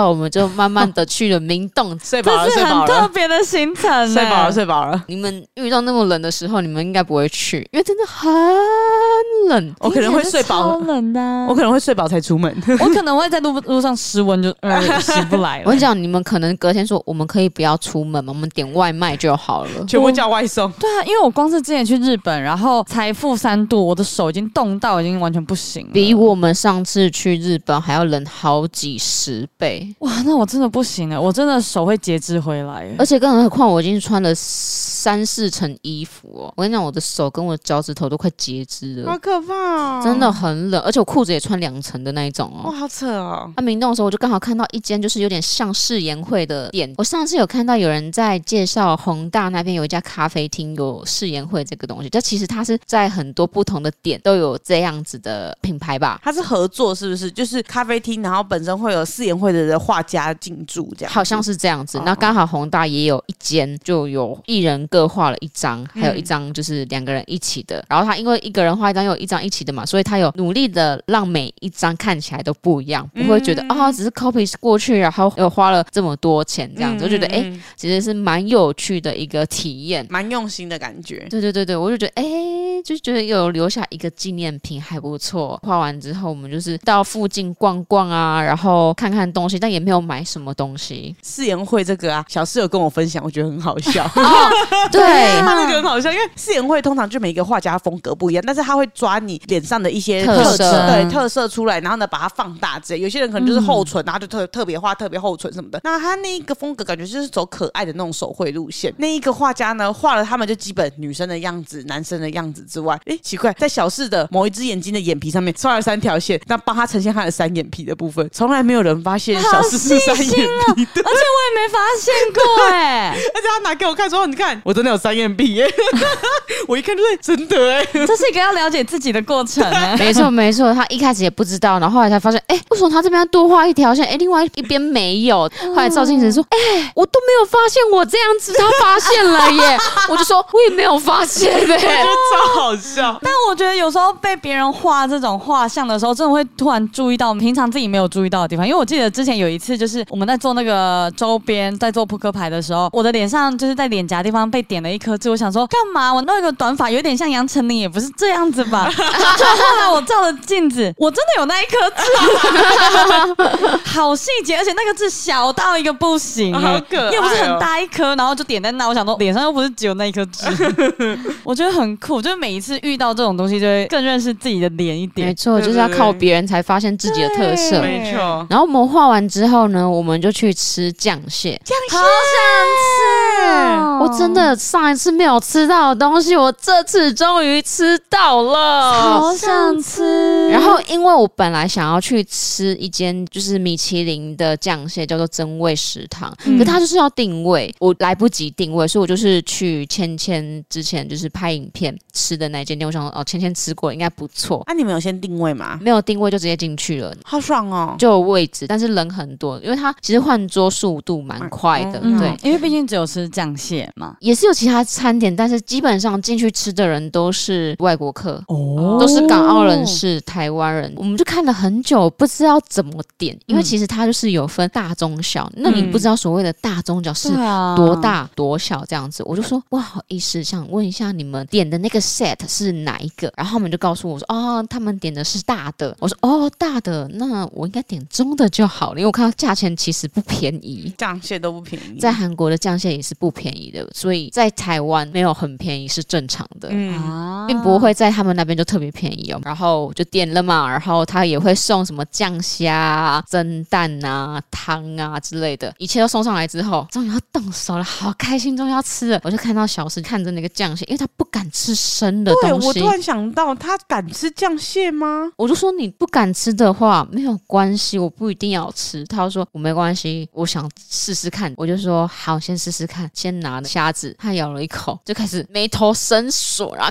后，我们就慢慢的去了明洞。 睡饱了， 这是很睡饱了， 特别的行程、欸。 睡饱了，睡饱了。 你们遇到那么冷的时候，你们应该不会去，因为真的很冷。 我可能会睡饱超，冷的、啊， 我可能会睡饱才出门。 我可能会在路路上失温就呃起不来了。 我跟你讲，你们可能隔天说我们可以不要出门嘛，我们点外卖就好了。 全部叫外送。 对啊，因为我光是之前去日本，然后才负三度，我的手已经冻到已经完全不行了， 比我们上次去日本还要冷好几十倍。 哇，那我真的不行了，我真的手会截肢回来。 而且更何况我已经穿了三四层衣服哦，我跟你讲，我的手跟我的脚趾头都快截肢了， 好可怕哦！ 真的很冷，而且我裤子也穿两层的那一种哦。 哇，好扯哦！ 啊，明洞的时候我就刚好看到一间就是有点像世研会的店。我上次有看到有人在介绍弘大那边有一家咖啡厅有世研会这个东西，这其实它是在很多不同的点都有这样子的品牌吧。 它是合作是不是？就是咖啡厅，然后本身会有世研会的画家进驻这样。 好像是这样子。 哦那刚好弘大也有一间，就有一人各画了一张，还有一张就是两个人一起的。然后他因为一个人画一张，又有一张一起的嘛，所以他有努力的让每一张看起来都不一样，不会觉得啊、哦、只是 copy 过去，然后又花了这么多钱这样子，我觉得哎、欸，其实是蛮有趣的一个体验， 蛮用心的感觉。 对对对对，我就觉得哎、欸，就觉得有留下一个纪念品还不错。画完之后，我们就是到附近逛逛啊，然后看看东西，但也没有买什么东西。 世研会这个啊，小室有跟我分享，我觉得很好笑。 哦、对， 他那个很好笑，因为世研会通常就每一个画家风格不一样，但是他会抓你脸上的一些特色质，对特色出来，然后呢把它放大之类。有些人可能就是厚唇，然后就特特别画特别厚唇什么的。那他那一个风格感觉就是走可爱的那种手绘路线。那一个画家呢，画了他们就基本女生的样子、男生的样子之外，哎，奇怪，在小室的某一只眼睛的眼皮上面刷了三条线，那帮他呈现他的三眼皮的部分。从来没有人发现小室是三眼皮的， 而且我也没发现过哎、 欸，而且他拿给我看说，你看我真的有三眼皮耶、欸，我一看就是真的哎、欸， 这是一个要了解自己的过程、欸。 没错没错，他一开始也不知道，然后后来才发现，哎、欸，为什么他这边要多画一条线？哎、欸，另外一边没有。后来照镜子说，哎、欸，我都没有发现我这样子，他发现了耶。我就说我也没有发现呗、欸，我觉得超好笑。 但我觉得有时候被别人画这种画像的时候，真的会突然注意到平常自己没有注意到的地方。因为我记得之前有一次，就是我们在做那个周边，在做扑克牌的时候，我的脸上就是在脸颊地方被点了一颗痣。我想说干嘛？我弄一个短发，有点像杨丞琳，也不是这样子吧？就后来我照了镜子，我真的有那一颗痣，好细节，而且那个痣小到一个不行、欸， 好可爱、哦， 又不是很大一颗，然后就点在那。我想说脸上又不是只有那一颗痣，我觉得很酷。就是每一次遇到这种东西，就会更认识自己的脸一点。 没错，就是要靠别人才发现自己的特色。 没错。 然后我们画完之后呢，我们就去吃酱蟹。 酱蟹， 好想吃、哦！ 我真的上一次没有吃到的东西，我这次终于吃到了， 好想吃。 然后因为我本来想要去吃一间就是米其林的酱蟹，叫做真味食堂，嗯、可它就是要定位，我来不及定位，所以我就是去芊芊之前就是拍影片吃的那间店，我想说哦，芊芊吃过应该不错。 那、啊、你们有先定位吗？ 没有定位就直接进去了， 好爽哦， 就有位置，但是人很多，因为它其实换桌速度蛮快的，嗯、对、 嗯，因为毕竟只有吃酱蟹嘛， 也是有其他餐点，但是基本上进去吃的人都是外国客， 哦， 都是港澳人士、台湾人，我们就看了很久，不知道怎么点，因为其实它就是有分大中小，嗯、那你不知道所谓的大中小是多大多小这样子，我就说不好意思，想问一下你们点的那个 set 是哪一个？然后他们就告诉我说，哦，他们点的是大的。我说哦，大的，那我应该点中的就好了，因为我看到价钱其实不便宜， 酱蟹都不便宜， 在韩国的酱蟹也是不便宜的，所以在台湾没有很便宜是正常的，嗯，并不会在他们那边就特别便宜哦。然后就点了嘛，然后他也会送什么酱虾啊、蒸蛋啊、汤啊之类的，一切都送上来之后，终于要动手了，好开心，终于要吃了。我就看到小石看着那个酱蟹，因为他不敢吃生的东西。 对，我突然想到，他敢吃酱蟹吗？ 我就说你不敢吃的话没有关系，我不一定要吃。他说我没关系，我想试试看。我就说好，先试试看。先拿虾子，他咬了一口，就开始眉头深锁，然后开始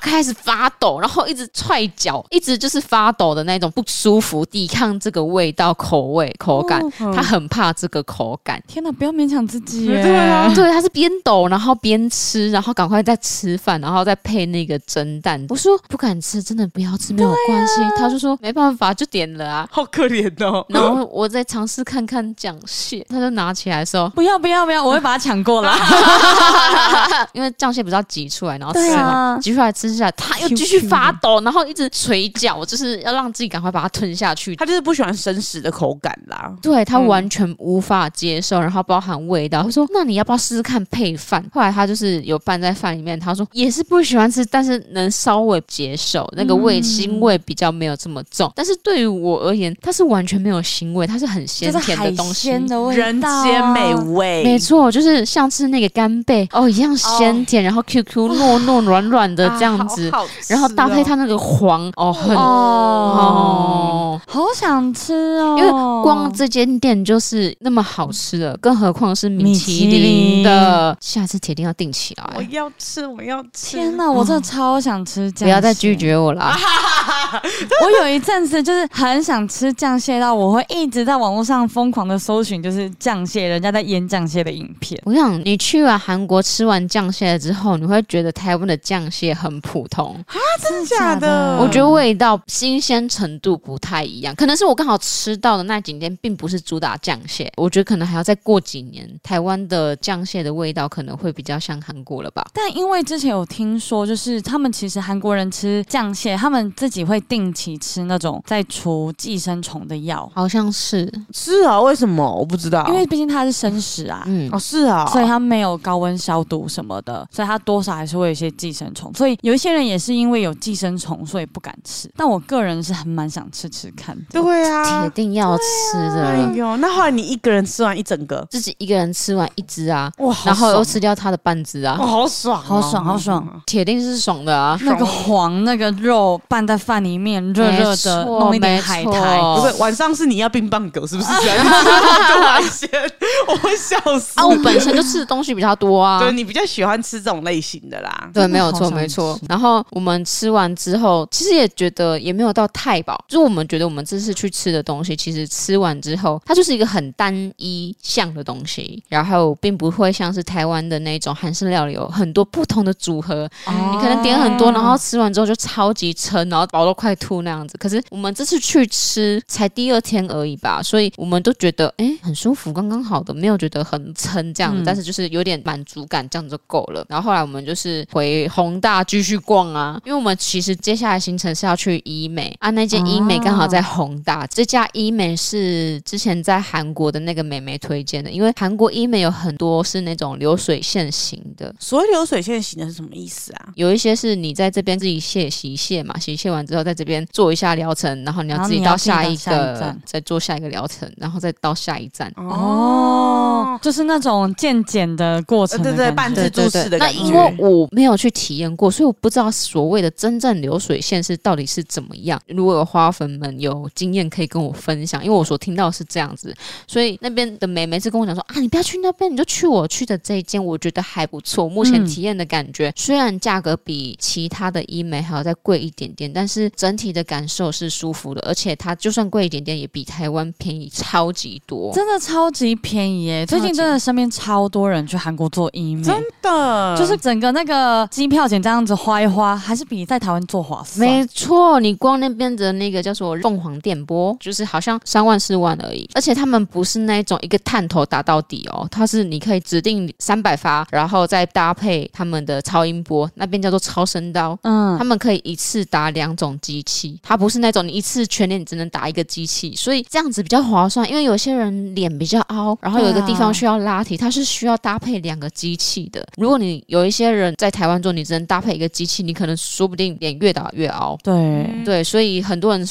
发抖，然后一直踹脚，一直就是发抖的那种不舒服，抵抗这个味道、口味、口感， 哦、 他很怕这个口感。 天哪，不要勉强自己耶！ 对啊， 对，他是边抖然后边吃，然后赶快再吃饭，然后再配那个蒸蛋。我说不敢吃，真的不要吃，没有关系。他就说没办法，就点了啊， 好可怜哦。 然后我再尝试看看酱蟹，他就拿起来的时候， 不要不要不要，我会把它抢过来。 因为酱蟹不是要挤出来，然后吃对嘛， 啊挤出来吃下来，他又继续发抖，然后一直捶脚，就是要让自己赶快把它吞下去。 他就是不喜欢生食的口感啦， 对他完全无法接受，然后包含味道。他说：“那你要不要试试看配饭？”后来他就是有拌在饭里面，他说也是不喜欢吃，但是能稍微接受，那个味腥味比较没有这么重。但是对于我而言，它是完全没有腥味，它是很鲜甜的东西， 的味道、啊， 人间美味。 没错，就是像吃那个干贝哦一样鲜甜，哦、然后 Q Q 糯糯软软的这样子， 啊哦、 然后搭配它那个黄哦，很哦，好想吃哦！ 因为光这间店就是那么好吃了，更何况是米其林的，下次铁定要订起来。 我要吃，我要吃！ 天哪，我真的超想吃酱蟹！ 不要再拒绝我了。 我有一阵子就是很想吃酱蟹，到我会一直在网络上疯狂的搜寻，就是酱蟹，人家在腌酱蟹的影片。 我想你去完韩国吃完酱蟹之后，你会觉得台湾的酱蟹很普通啊，真的假的？ 我觉得味道、新鲜程度不太一样，可能是我刚好吃到的那几天并不是主打酱蟹，我觉得可能还要再过几年，台湾的酱蟹的味道可能会比较像韩国了吧。 但因为之前有听说，就是他们其实韩国人吃酱蟹，他们自己会定期吃那种在除寄生虫的药， 好像是是啊？为什么？我不知道， 因为毕竟它是生食啊， 嗯， 哦是啊， 所以它没有高温消毒什么的，所以它多少还是会有一些寄生虫，所以有一些人也是因为有寄生虫，所以不敢吃。但我个人是很蛮想吃吃看的， 对啊， 铁定要吃的。 哎呦，那后来你一个人吃完一整个， 自己一个人吃完一只啊， 哇， 然后又吃掉它的半只啊， 哦，好爽、哦， 好爽，好爽， 铁定是爽的啊。 那个黄那个肉拌在饭里面，热热的，弄一点海苔。 不对，晚上是你要冰棒狗是不是？海鲜，我会笑死。 啊，我本身就吃的东西比较多啊。 对，你比较喜欢吃这种类型的啦。 对，没有错，没错。然后我们吃完之后，其实也觉得也没有到太饱，就是我们觉得我们这次去吃的东西，其实吃完之后，它就是一个很单一项的东西，然后并不会像是台湾的那种韩式料理有很多不同的组合，哦、你可能点很多，然后吃完之后就超级撑，然后饱都快吐那样子。可是我们这次去吃才第二天而已吧，所以我们都觉得哎很舒服，刚刚好的，没有觉得很撑这样子，嗯、但是就是有点满足感，这样就够了。然后后来我们就是回弘大继续逛啊，因为我们其实接下来行程是要去医美啊，那间医美刚好在弘大，哦、这家医美是之前在韩国的那个美眉推荐的，因为韩国医美有很多是那种流水线型的。 所谓流水线型的是什么意思啊？ 有一些是你在这边自己卸洗卸嘛，洗卸完之后在这边做一下疗程，然后你要自己到下一个再做下一个疗程，然后再到下一站。 哦，就是那种渐减的过程的， 对对，半自助式的感觉。 那因为我没有去体验过，所以我不知道所谓的真正流水线是到底是怎么样。如果有花粉们有经验可以跟我分享，因为我所听到的是这样子，所以那边的妹妹是跟我讲说啊，你不要去那边，你就去我去的这一间，我觉得还不错。目前体验的感觉，嗯、虽然价格比其他的医美还要再贵一点点，但是整体的感受是舒服的，而且它就算贵一点点，也比台湾便宜超级多， 真的超级便宜耶！最近真的身边超多人去韩国做医美， 真的， 就是整个那个机票钱这样子花一花，还是比在台湾做划算。 没错，你光那边的那个叫做凤凰电波，就是好像三万四万而已，而且他们不是那种一个探头打到底哦，它是你可以指定三百发，然后再搭配他们的超音波，那边叫做超声刀，嗯，他们可以一次打两种机器，它不是那种你一次全脸只能打一个机器，所以这样子比较划算。因为有些人脸比较凹，然后有一个地方需要拉提，它是需要搭配两个机器的。如果你有一些人在台湾做，你只能搭配一个机器，你可能说不定脸越打越凹。 对、 嗯、对，所以很多人选择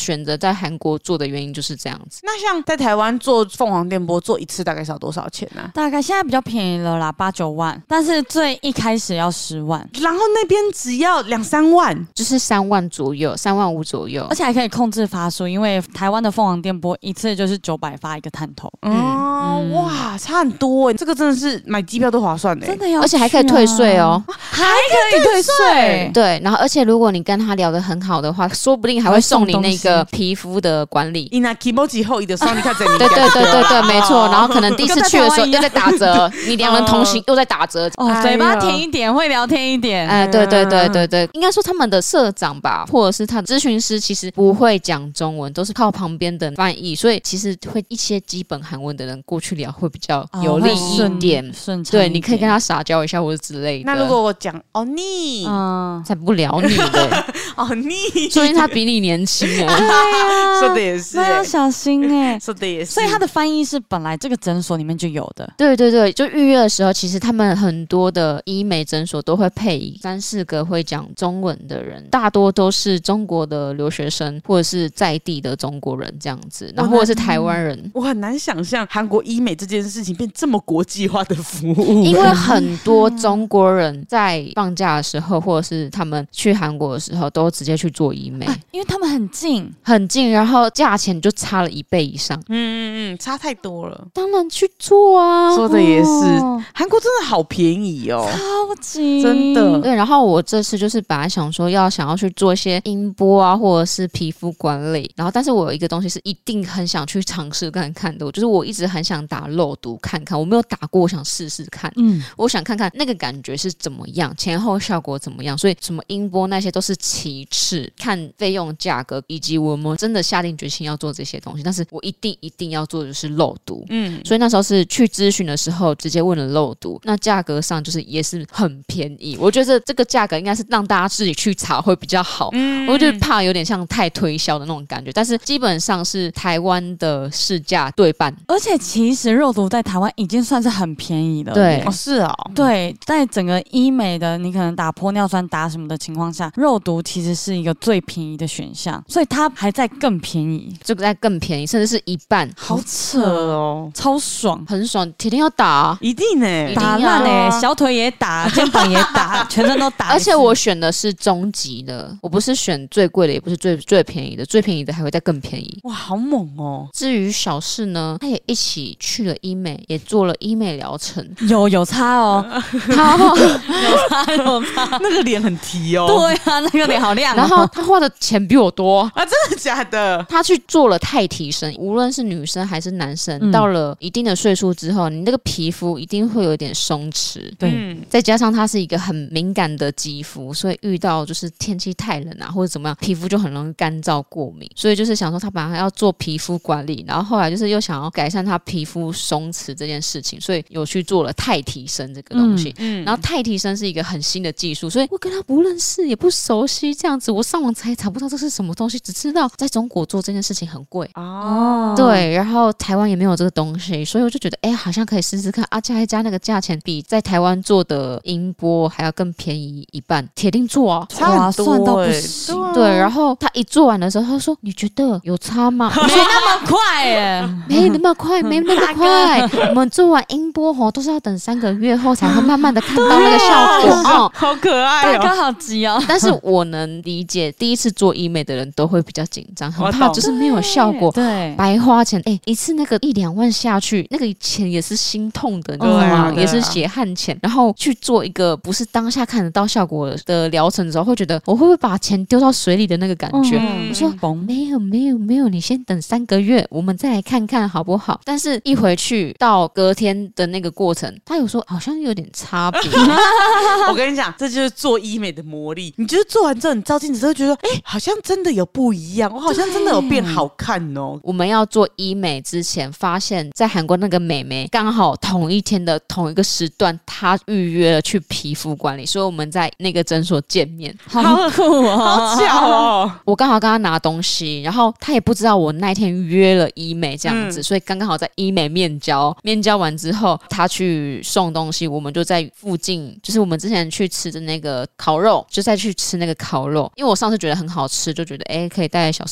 在韩国做的原因就是这样子。 那像在台湾做凤凰电波做一次大概是要多少钱呢、啊？ 大概现在比较便宜了啦，八九万，但是最一开始要十万， 然后那边只要两三万， 就是三万左右，三万五左右， 而且还可以控制发数，因为台湾的凤凰电波一次就是九百发一个探头。 嗯，嗯哇，差很多哎，这个真的是买机票都划算的， 真的要、啊， 而且还可以退税哦， 还可以退税。 对，然后而且如果你跟他聊得很好的话，说不定还会送你那个皮肤的管理。 你拿 kimochi 后一的双，你看怎？ 对对对对对，没错。然后可能第一次去的时候又在打折，你两人同行又在打折。 哦，嘴巴甜一点，会聊天一点。 哎，对对对对对，应该说他们的社长吧，或者是他的咨询师，其实不会讲中文，都是靠旁边的翻译，所以其实会一些基本韩文的人过去聊会比较有利一点。 顺畅， 对，你可以跟他撒娇一下或者之类的。 那如果我讲哦你， 嗯，才不聊你的哦你， 说明他比你年轻哎。 对啊， 说的也是， 那要小心哎， 说的也是。 所以他的翻译是本来这个诊所里面就有的。 对对对，就预约的时候，其实他们很多的医美诊所都会配三四个会讲中文的人，大多都是中国的留学生或者是在地的中国人这样子，然后或者是台湾人。 我很难想象韩国医美这件事情变这么国际化的服务， 因为很多中国人在放假的时候，或者是他们去韩国的时候，都直接去做医美， 啊、因为他们很近， 很近，然后价钱就差了一倍以上。 嗯嗯嗯，差太多了。 当然去做啊， 说的也是，哦、韩国真的好便宜哦， 超级真的。 对，然后我这次就是本来想说要想要去做一些音波啊，或者是皮肤管理，然后但是我有一个东西是一定很想去尝试看看的，就是我一直很想打肉毒看看，我没有打过，我想试试看，嗯，我想看看那个感觉是怎么样，前后效果怎么样，所以什么音波那些都是其次，看费用价格以及我们真的下定决心要做这些东西，但是我一定一定要做的就是肉毒，嗯，所以那时候是去咨询的时候直接问了肉毒，那价格上就是也是很便宜，我觉得这个价格应该是让大家自己去查会比较好，嗯，我就怕有点像太推销的那种感觉，但是基本上是台湾的市价对半， 而且其实肉毒在台湾已经算是很便宜了， 对， 哦是哦， 对，在整个医美的你可能打玻尿酸打什么的情况下，肉毒其实是一个最便宜的选项，所以它还在更便宜， 这个在更便宜，甚至是一半， 好扯哦， 超爽， 很爽，铁定要打、啊， 一定呢， 打烂嘞，小腿也打，肩膀也打，全身都打， 而且我选的是中级的，我不是选最贵的，也不是最最便宜的，最便宜的还会再更便宜， 哇，好猛哦！ 至于小事呢，他也一起去了医美，也做了医美疗程， 有有差哦， 他有差有差， 那个脸很提哦， 对啊，那个脸好亮、哦， 然后他花的钱比我多啊，真的假的？ 他去做了太提升，无论是女生还是男生，嗯、到了一定的岁数之后，你那个皮肤一定会有点松弛， 对、 嗯，再加上它是一个很敏感的肌肤，所以遇到就是天气太冷啊或者怎么样，皮肤就很容易干燥过敏，所以就是想说他本来要做皮肤管理，然后后来就是又想要改善他皮肤松弛这件事情，所以有去做了太提升这个东西，嗯，嗯然后太提升是一个很新的技术，所以我跟他不认识也不熟悉，这样子我上网查也查不到这是什么东西，只知道在中国做这件事情很贵哦，对，然后台湾也没有这个东西，所以我就觉得哎，好像可以试试看啊，加一加那个价钱比在台湾做的音波还要更便宜一半，铁定做啊， 划算到不行。 对，然后他一做完的时候，他说：“你觉得有差吗？” 没那么快耶， 没那么快，没那么快。我们做完音波吼，都是要等三个月后才会慢慢的看到那个效果哦， 好可爱哦， 大哥好急哦。 但是我能理解，第一次做医美的人都会比较紧张，很怕就是没有效果， 对， 白花钱。哎，一次那个一两万下去，那个钱也是心痛的，你知道吗？也是血汗钱。然后去做一个不是当下看得到效果的疗程的时候，会觉得我会不会把钱丢到水里的那个感觉？嗯、我说没有没有没有，你先等三个月，我们再来看看好不好？但是一回去到隔天的那个过程，他有说好像有点差别。 我跟你讲，这就是做医美的魔力。你就是做完之后，你照镜子之后觉得，哎、欸，好像真的有不一样，我好像真的有变好看哦。 我们要做医美之前，发现在韩国那个美眉刚好同一天的同一个时段，她预约了去皮肤管理，所以我们在那个诊所见面， 好酷哦， 好巧哦。 我刚好跟她拿东西，然后她也不知道我那天约了医美这样子，嗯、所以刚刚好在医美面交，面交完之后，她去送东西，我们就在附近，就是我们之前去吃的那个烤肉，就再去吃那个烤肉，因为我上次觉得很好吃，就觉得哎可以带小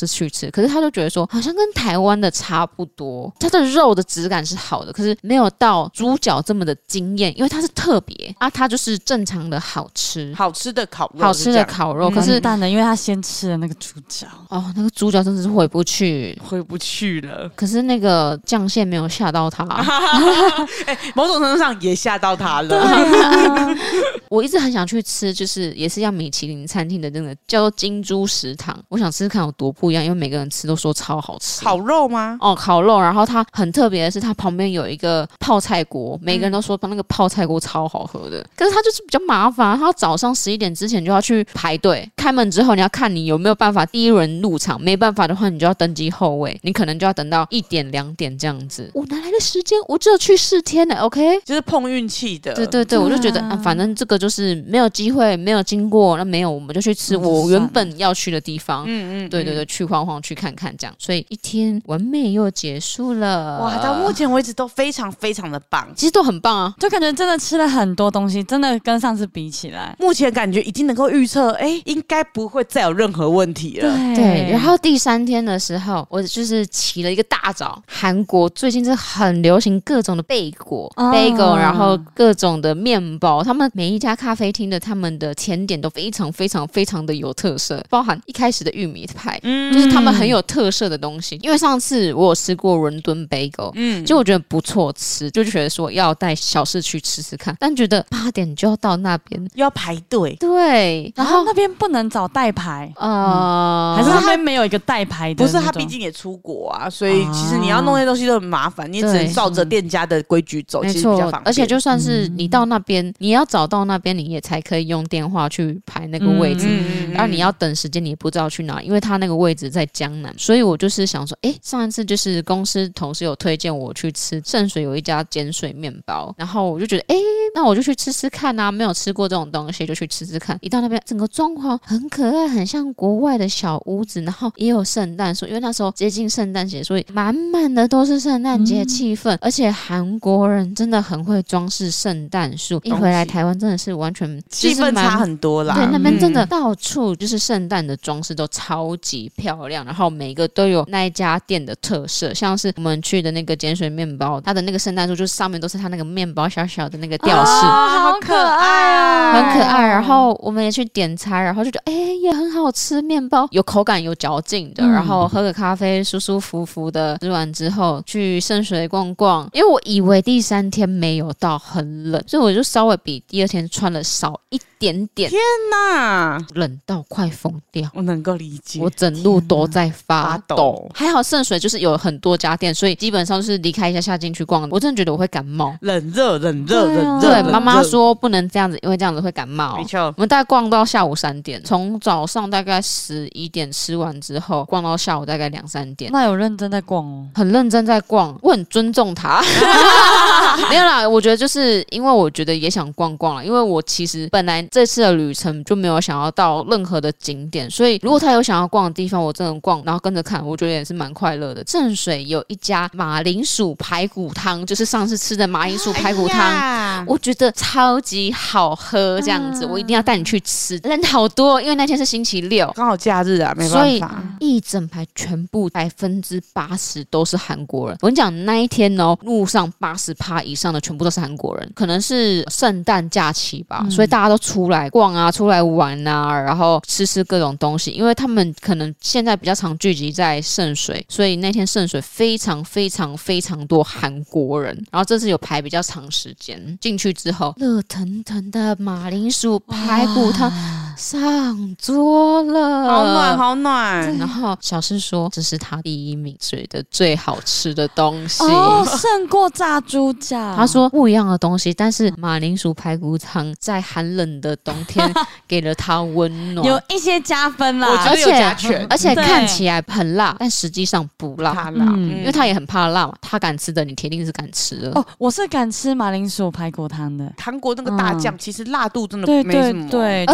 市去吃，可是他就觉得说好像跟台湾的差不多，它的肉的质感是好的，可是没有到猪脚这么的惊艳，因为它是特别啊，它就是正常的好吃， 好吃的烤肉， 好吃的烤肉，可是完蛋了，因为他先吃了那个猪脚， 哦，那个猪脚真的是回不去， 回不去了。 可是那个酱蟹没有吓到他， 哎、某种程度上也吓到他了。 我一直很想去吃，就是也是要米其林餐厅的那个叫做金猪食堂，我想吃吃看有多不一样，因为每个人吃都说超好吃。 烤肉吗？ 哦，烤肉，然后它很特别的是，它旁边有一个泡菜锅，每个人都说那个泡菜锅超好喝的，可是它就是比较麻烦，它早上十一点之前就要去排队，开门之后你要看你有没有办法第一轮入场，没办法的话你就要登记后位，你可能就要等到一点两点这样子。我哪来的时间？我只有去四天了 ，OK？ 就是碰运气的。 对对对，我就觉得啊，反正这个就是没有机会，没有经过，那没有我们就去吃我原本要去的地方。嗯嗯，对对对，去晃晃，去看看这样，所以一天完美又结束了。 哇，到目前为止都非常非常的棒， 其实都很棒啊， 就感觉真的吃了很多东西，真的跟上次比起来， 目前感觉已经能够预测，哎，应该不会再有任何问题了。 对，然后第三天的时候，我就是起了一个大早。韩国最近是很流行各种的贝果、 哦、 bagel， 然后各种的面包，他们每一家咖啡厅的他们的甜点都非常非常非常的有特色，包含一开始的玉米派，嗯，就是他们很有特色的东西。因为上次我有吃过伦敦 bagel， 嗯，就我觉得不错吃，就觉得说要带小市区吃吃看，但觉得八点就要到那边， 要排队， 对， 然后那边不能找代排，呃、嗯，还是那边没有一个代排的？ 不是，他毕竟也出国啊，所以其实你要弄那些东西都很麻烦，你只能照着店家的规矩走，其实比较方便。 而且就算是你到那边，嗯、你要找到那边，你也才可以用电话去排那个位置，嗯、然后你要等时间，你也不知道去哪，因为他那个位置在江南，所以我就是想说，哎，上一次就是公司同事有推荐我去吃圣水有一家碱水面包，然后我就觉得，哎，那我就去吃吃看啊，没有吃过这种东西，就去吃吃看。一到那边，整个装潢很可爱，很像国外的小屋子，然后也有圣诞树，因为那时候接近圣诞节，所以满满的都是圣诞节气氛，嗯、而且韩国人真的很会装饰圣诞树。一回来台湾真的是完全气氛差很多啦， 对，那边真的到处就是圣诞的装饰都超级漂亮，然后每个都有那一家店的特色，像是我们去的那个碱水面包，它的那个圣诞树就是上面都是它那个面包小小的那个吊饰， 哦、好可爱啊， 很可爱。然后我们也去点餐，然后就觉得哎、欸、也很好吃，面包有口感有嚼劲的，嗯、然后喝个咖啡舒舒服服的，吃完之后去圣水逛逛，因为我以为第三天没有到很冷，所以我就稍微比第二天穿了少一点点。 天哪， 冷到快疯掉， 我能够理解， 我整路都在发抖。发抖还好圣水就是有很多家店，所以基本上就是离开一下下进去逛，我真的觉得我会感冒， 冷热冷热冷热。 对，妈妈说不能这样子，因为这样子会感冒。 没错， 我们大概逛到下午三点，从早上大概十一点吃完之后，逛到下午大概两三点。 那有认真在逛哦， 很认真在逛，我很尊重他。没有啦，我觉得就是因为我觉得也想逛逛了，因为我其实本来这次的旅程就没有想要到任何的景点，所以如果他有想要逛的地方，我真的逛，然后跟着看，我觉得也是蛮快乐的。圣水有一家马铃薯排骨汤，就是上次吃的马铃薯排骨汤，哎、我觉得超级好喝，这样子、嗯、我一定要带你去吃。人好多，因为那天是星期六， 刚好假日啊，没办法， 所以一整排全部百分之八十都是韩国人。我跟你讲，那一天哦，路上八十趴以上的全部都是韩国人，可能是圣诞假期吧、嗯，所以大家都出来逛啊，出来玩啊，然后吃吃各种东西。因为他们可能现在比较常聚集在圣水，所以那天圣水非常非常非常多韩国人。然后这次有排比较长时间，进去之后，热腾腾的马铃薯排骨汤上桌了， 好暖好暖。 然后小诗说这是他第一名觉得最好吃的东西， 哦，胜过炸猪脚。 他说不一样的东西，但是马铃薯排骨汤在寒冷的冬天给了他温暖， 有一些加分啦， 我觉得有加权， 而且看起来很辣，但实际上不辣， 怕辣、 嗯，因为他也很怕辣嘛，他敢吃的你铁定是敢吃的。 哦，我是敢吃马铃薯排骨汤的。 韩国那个大酱、嗯、其实辣度真的对没什么， 对对， 而且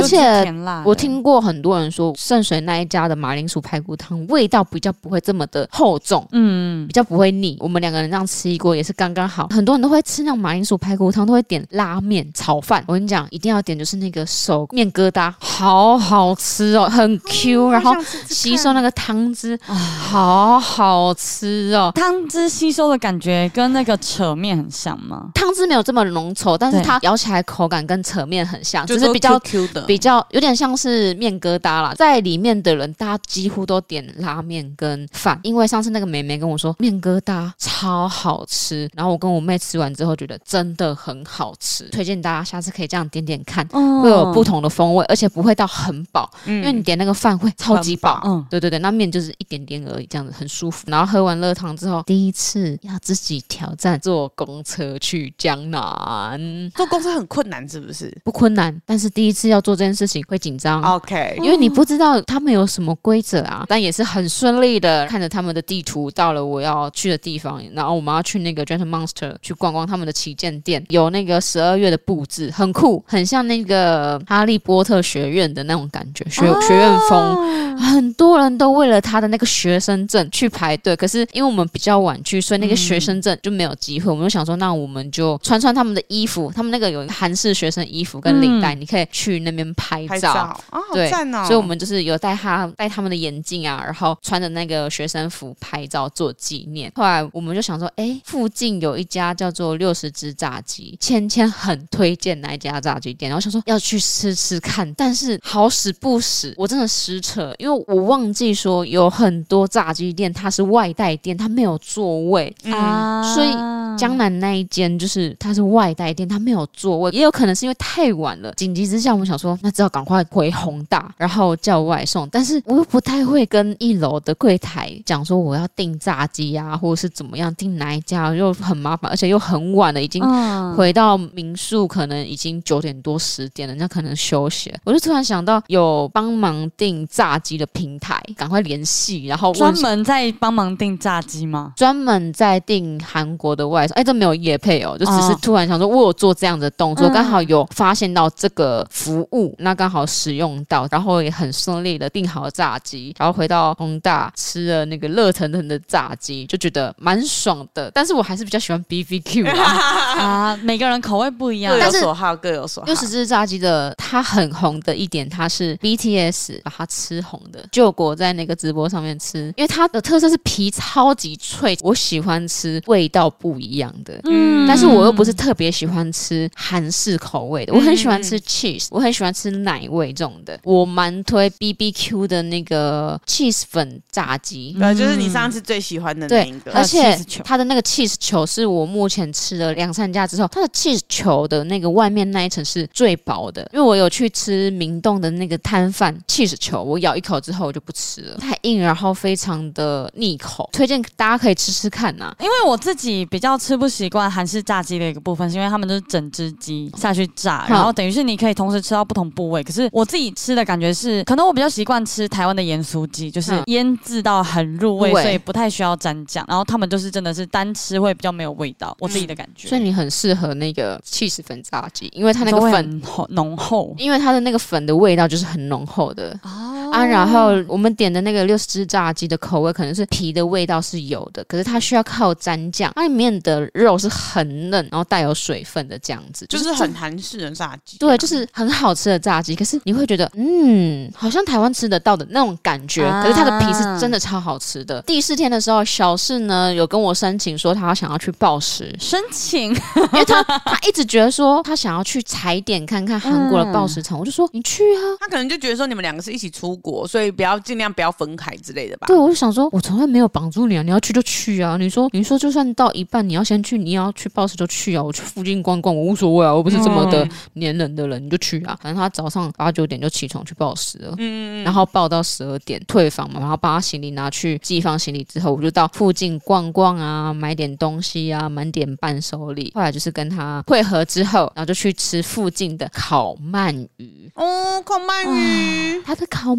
甜辣的。 我听过很多人说，圣水那一家的马铃薯排骨汤味道比较不会这么的厚重，嗯，比较不会腻。我们两个人这样吃一锅也是刚刚好。很多人都会吃那种马铃薯排骨汤，都会点拉面、炒饭。我跟你讲，一定要点就是那个手面疙瘩，好好吃哦，很 Q，、哦、然后吸收那个汤汁，好好吃哦。 汤汁吸收的感觉跟那个扯面很像吗？ 汤汁没有这么浓稠，但是它咬起来口感跟扯面很像，就是比较 Q Q 的， 比较有点像是面疙瘩啦。在里面的人，大家几乎都点拉面跟饭，因为上次那个妹妹跟我说面疙瘩超好吃，然后我跟我妹吃完之后觉得真的很好吃，推荐大家下次可以这样点点看，嗯、会有不同的风味，而且不会到很饱，嗯、因为你点那个饭会超级饱，嗯，对对对，那面就是一点点而已，这样子很舒服。然后喝完热汤之后，第一次要自己挑战坐公车去江南， 坐公车很困难是不是？ 不困难，但是第一次要做这件事情会紧张 ，OK， 因为你不知道他们有什么规则啊，但也是很顺利的，看着他们的地图到了我要去的地方，然后我们要去那个 Gentle Monster 去逛逛他们的旗舰店，有那个十二月的布置，很酷，很像那个哈利波特学院的那种感觉，学、哦、学院风，很多人都为了他的那个学生证去排队，可是因为我们比较晚去，所以那个学生证就没有机会，嗯、我们就想说，那我们就穿穿他们的衣服，他们那个有韩式学生衣服跟领带，嗯、你可以去那边拍照， 拍照啊，好赞哦！ 所以我们就是有带他戴他们的眼镜啊，然后穿着那个学生服拍照做纪念。后来我们就想说，哎，附近有一家叫做六十只炸鸡，芊芊很推荐那一家炸鸡店，然后想说要去吃吃看，但是好死不死，我真的失策，因为我忘记说有很多炸鸡店它是外带店，它没有座位，嗯，所以江南那一间就是它是外带店，它没有座位，也有可能是因为太晚了，紧急之下我们想说，那只好赶快回弘大，然后叫外送，但是我又不太会跟一楼的柜台讲说我要订炸鸡啊，或者是怎么样订哪一家，又很麻烦，而且又很晚了，已经回到民宿可能已经九点多十点了，人家可能休息了。我就突然想到有帮忙订炸鸡的平台，赶快联系，然后专门在帮忙订炸鸡吗？ 专门在订韩国的外送，哎，这没有业配哦，就只是突然想说，我有做这样的动作，刚、嗯、好有发现到这个服务，那刚好使用到，然后也很顺利的订好炸鸡，然后回到弘大吃了那个热腾腾的炸鸡，就觉得蛮爽的。但是我还是比较喜欢 B B Q 啊， 啊每个人口味不一样， 各有所好，各有所好。 六十只炸鸡的它很红的一点，它是 B T S 把它吃红的，救国在那个直播上面吃，因为它的特色是皮超级脆，我喜欢吃味道不一样的，嗯，但是我又不是特别喜欢吃韩式口味的，我很喜欢吃 cheese，、嗯、我很喜欢吃奶味这种的，我蛮推 B B Q 的那个 cheese 粉炸鸡， 对、嗯，就是你上次最喜欢的那一个， 对，而且它的那个 cheese 球是我目前吃了两三家之后，它的 cheese 球的那个外面那一层是最薄的，因为我有去吃明洞的那个摊贩 cheese 球，我咬一口之后我就不吃了，太硬，然后非常的腻口，推荐大家可以吃吃看啊。 因为我自己比较吃不习惯韩式炸鸡的一个部分，是因为他们都是整只鸡下去炸，然后等于是你可以同时吃到不同部位。可是我自己吃的感觉是，可能我比较习惯吃台湾的盐酥鸡，就是腌制到很入味，所以不太需要沾酱。然后他们就是真的是单吃会比较没有味道，我自己的感觉。 所以你很适合那个cheese粉炸鸡，因为它那个粉浓厚， 因为它的那个粉的味道就是很浓厚的。哦啊，然后我们点的那个六十只炸鸡的口味可能是皮的味道是有的，可是它需要靠沾酱，它里面的肉是很嫩，然后带有水分的这样子， 就是、就是很韩式的炸鸡、啊。 对，就是很好吃的炸鸡，可是你会觉得，嗯，好像台湾吃得到的那种感觉，啊、可是它的皮是真的超好吃的。第四天的时候，小四呢有跟我申请说他想要去暴食， 申请， 因为他他一直觉得说他想要去踩点看看韩国的暴食场，嗯、我就说你去啊， 他可能就觉得说你们两个是一起出国，所以不要尽量不要分开之类的吧。 对，我就想说，我从来没有绑住你啊，你要去就去啊。你说你说就算到一半你要先去，你要去暴食就去啊，我去附近逛逛我无所谓啊，我不是这么的黏人的人，你就去啊。反正他早上八九点就起床去暴食了，嗯，然后暴到十二点退房嘛，然后把他行李拿去寄放行李之后，我就到附近逛逛啊，买点东西啊，买点伴手礼。后来就是跟他会合之后，然后就去吃附近的烤鳗鱼。 哦，烤鳗鱼， 他的烤鳗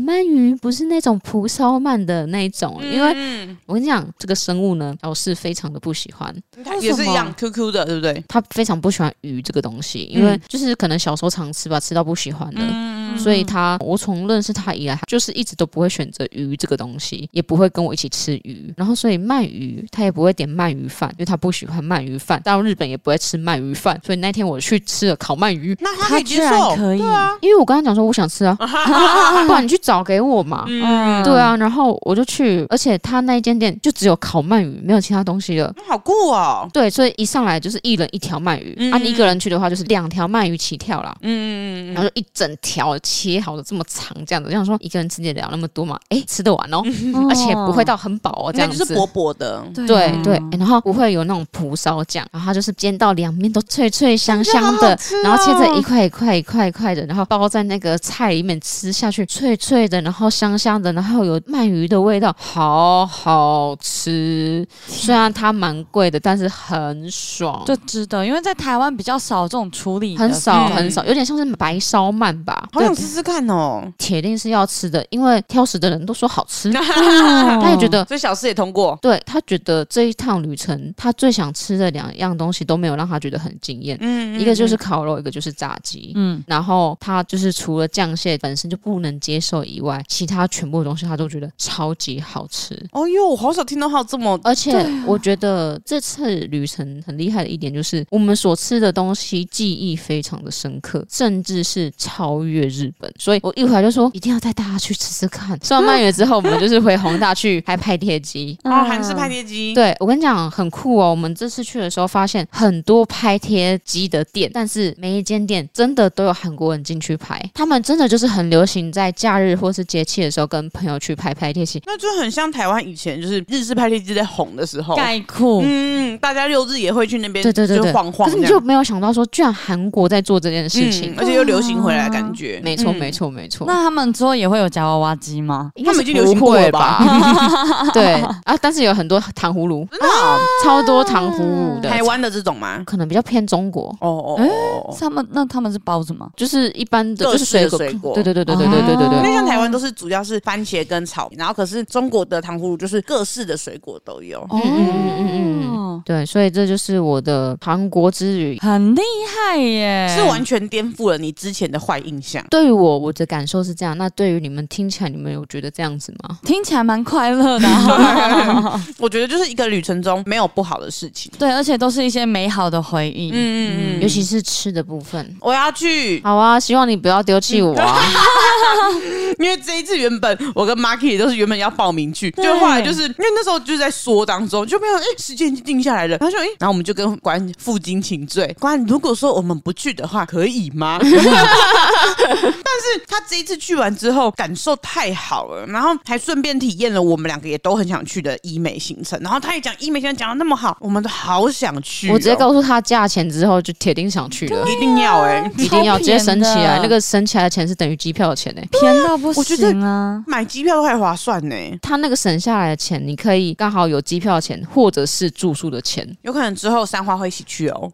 鳗鱼不是那种蒲烧鳗的那种， 嗯、 因为我跟你讲，这个生物呢，老是非常的不喜欢， 也是一样 Q Q 的，对不对？ 他非常不喜欢鱼这个东西，因为就是可能小时候常吃吧，吃到不喜欢的，嗯、所以他我从认识他以来，就是一直都不会选择鱼这个东西，也不会跟我一起吃鱼。然后所以鳗鱼他也不会点鳗鱼饭，因为他不喜欢鳗鱼饭。到日本也不会吃鳗鱼饭，所以那天我去吃了烤鳗鱼， 那他可以接受， 可以， 对啊， 因为我跟他讲说我想吃啊，不然你去找给我嘛。嗯，对啊，然后我就去，而且他那一间店就只有烤鳗鱼，没有其他东西了。 好酷哦！ 对，所以一上来就是一人一条鳗鱼，嗯、啊，你一个人去的话就是两条鳗鱼起跳啦。嗯嗯嗯，然后就一整条切好的这么长这样子，就想说一个人吃得了那么多嘛？哎，吃得完哦，嗯、而且不会到很饱哦，这样子就是薄薄的， 对对对、欸，然后不会有那种蒲烧酱，然后它就是煎到两面都脆脆香香的， 哦、 然后切成一块一块一块一块的，然后包在那个菜里面吃下去，脆脆的，然后香香的，然后有鳗鱼的味道，好好吃。虽然它蛮贵的，但是很爽， 就值得，因为在台湾比较少这种处理的， 很少、嗯、很少，有点像是白烧鳗吧。 好想吃吃看哦， 铁定是要吃的，因为挑食的人都说好吃，他也觉得， 所以小四也通过。 对，他觉得这一趟旅程，他最想吃的两样东西都没有让他觉得很惊艳。嗯，一个就是烤肉，一个就是炸鸡。嗯，然后他就是除了酱蟹本身就不能接受以外，其他全部的东西他都觉得超级好吃。 哦哟，我好少听到他有这么， 而且我觉得这次旅程很厉害的一点就是，我们所吃的东西记忆非常的深刻，甚至是超越日本。所以我一回来就说一定要带大家去吃吃看。吃完鳗鱼之后，我们就是回弘大去拍拍贴机。 哦，韩式拍贴机。 对，我跟你讲很酷哦。我们这次去的时候发现很多拍贴机的店，但是每一间店真的都有韩国人进去拍。他们真的就是很流行在假日或是节气的时候跟朋友去拍拍贴机。 那就很像台湾以前就是日式拍贴机在红的时候， 概括。 嗯，大家六日也会去那边， 对对对对， 就晃晃。 可是你就没有想到说，居然韩国在做这件事情， 嗯、而且又流行回来的感觉。 嗯、没错没错没错。 那他们之后也会有夹娃娃机吗？ 他们已经流行过了吧？ 对啊，但是有很多糖葫芦，啊、超多糖葫芦的。 台湾的这种吗？ 可能比较偏中国。 哦哦哦，他们那他们是包什么？ 就是一般的，就是水果。 水果。 对对对对对对对对对。 因为像台湾都是主要是番茄跟草，然后可是中国的糖葫芦就是各式的水果都有。 嗯嗯嗯嗯嗯。对，所以这就是我的韩国之旅， 很厉害耶， 是完全颠覆了你之前的坏印象。 对于我，我的感受是这样。那对于你们听起来，你们有觉得这样子吗？ 听起来蛮快乐的、啊。 我觉得就是一个旅程中没有不好的事情， 对，而且都是一些美好的回忆。嗯嗯嗯，尤其是吃的部分。 我要去。 好啊，希望你不要丢弃我啊。 因为这一次原本我跟 Marky 都是原本要报名去，就后来就是因为那时候就是在说当中就没有哎、欸、时间已经定下来了，然后就哎、欸，然后我们就跟关负荆请罪，关如果说我们不去的话可以吗？但是他这一次去完之后感受太好了，然后还顺便体验了我们两个也都很想去的医美行程，然后他也讲医美行程讲得那么好，我们都好想去、哦。 我直接告诉他价钱之后就铁定想去了， 一定要哎、欸， 一定要直接省起来，那个省起来的钱是等于机票的钱哎、欸， 便到不行啊！ 我觉得买机票都还划算呢、欸。 他那个省下来的钱，你可以刚好有机票钱或者是住宿的钱， 有可能之后三花会一起去哦。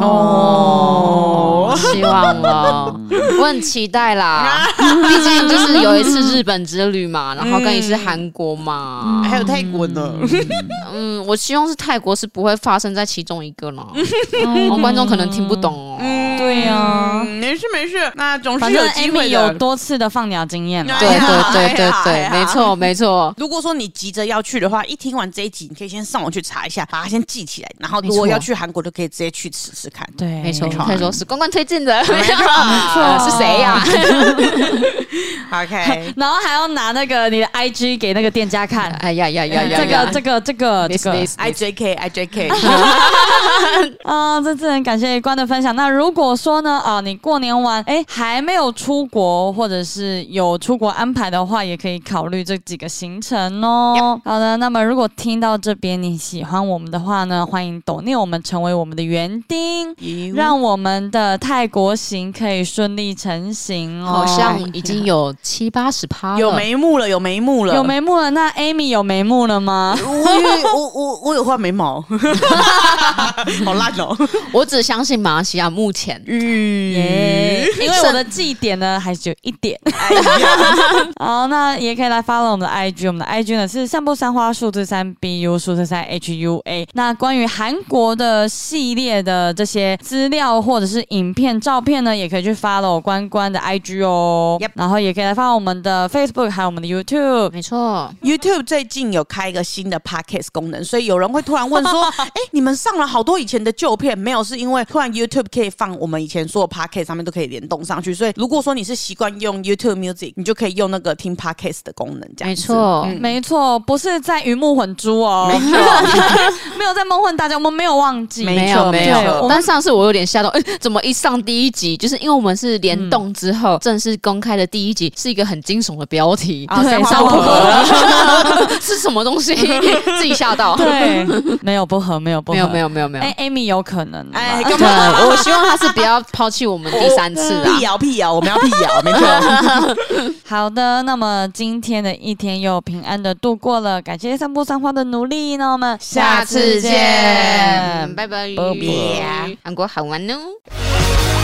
哦，希望了，我很期待啦。毕竟就是有一次日本之旅嘛，然后跟你是韩国嘛、 嗯，还有泰国呢。 嗯，我希望是泰国是不会发生在其中一个啦。嗯、哦，观众可能听不懂哦。 嗯、对呀、啊嗯，没事没事，那总是有机会的。 有多次的放鸟经验嘛？ 对对对对对，没错没错。 如果说你急着要去的话，一听完这一集，你可以先上网去查一下，把它先记起来，然后如果要去韩国，就可以直接去试试看。 对， 没错，可以说是关关推荐的， 没错，没错，是谁呀 ？OK， 然后还要拿那个你的 I G 给那个店家看。 哎呀呀呀呀！ 这个这个这个这个 I J K I J K。 啊，这次很感谢关的分享。那如果说呢，啊，你过年完哎还没有出国，或者是有出国安排的话，也可以考虑这几个行程哦。Yep. 好的，那么如果听到这边你喜欢我们的话呢，欢迎抖内我们成为我们的园丁，让我们的泰国行可以顺利成行哦。 好像已经有七八十趴了， 有眉目了，有眉目了， 有眉目了。那 Amy 有眉目了吗？ 我我我我有画眉毛，好烂哦！ 我只相信马来西亚目前。 嗯， 耶，因为我的绩点呢还是有一点。 哎呀， 好，那也可以来 follow 我们的 I G， 我们的 I G 呢是散步三花数字三 B U 数字三 H U A。那关于韩国的系列的这些资料或者是影片、照片呢，也可以去 follow 关关的 I G 哦。 Yep 然后也可以来 follow 我们的 Facebook 还有我们的 YouTube。 没错， YouTube 最近有开一个新的 Podcast 功能，所以有人会突然问说：“哎、你们上了好多以前的旧片，没有？是因为突然 YouTube 可以放我们以前所有 Podcast 上面都可以联动上去，所以如果说你是习惯用 YouTube Music， 你就可以用那个听 Podcast 的功能，这样子。 没错， 嗯没错，不是在鱼目混珠哦， 没错没有在蒙混大家，我们没有忘记， 没没有没没错有，但上次我有点吓到，哎、怎么一上第一集，就是因为我们是联动之后、嗯、正式公开的第一集，是一个很惊悚的标题， 啊， 对三花不合， 是什么东西？自己吓到。 对，没有不合，没有不合， 没有没有没有没有。 哎、欸、，Amy 有可能， 哎， 对， 干嘛？ 我希望他是不要抛弃我们第三次啊！ 辟谣辟谣，我们要辟谣，没错。 好的，那么今天的一天又平安的度过了，感谢散步三花的努力，那我们下次见拜拜， 拜拜韩国好玩哦。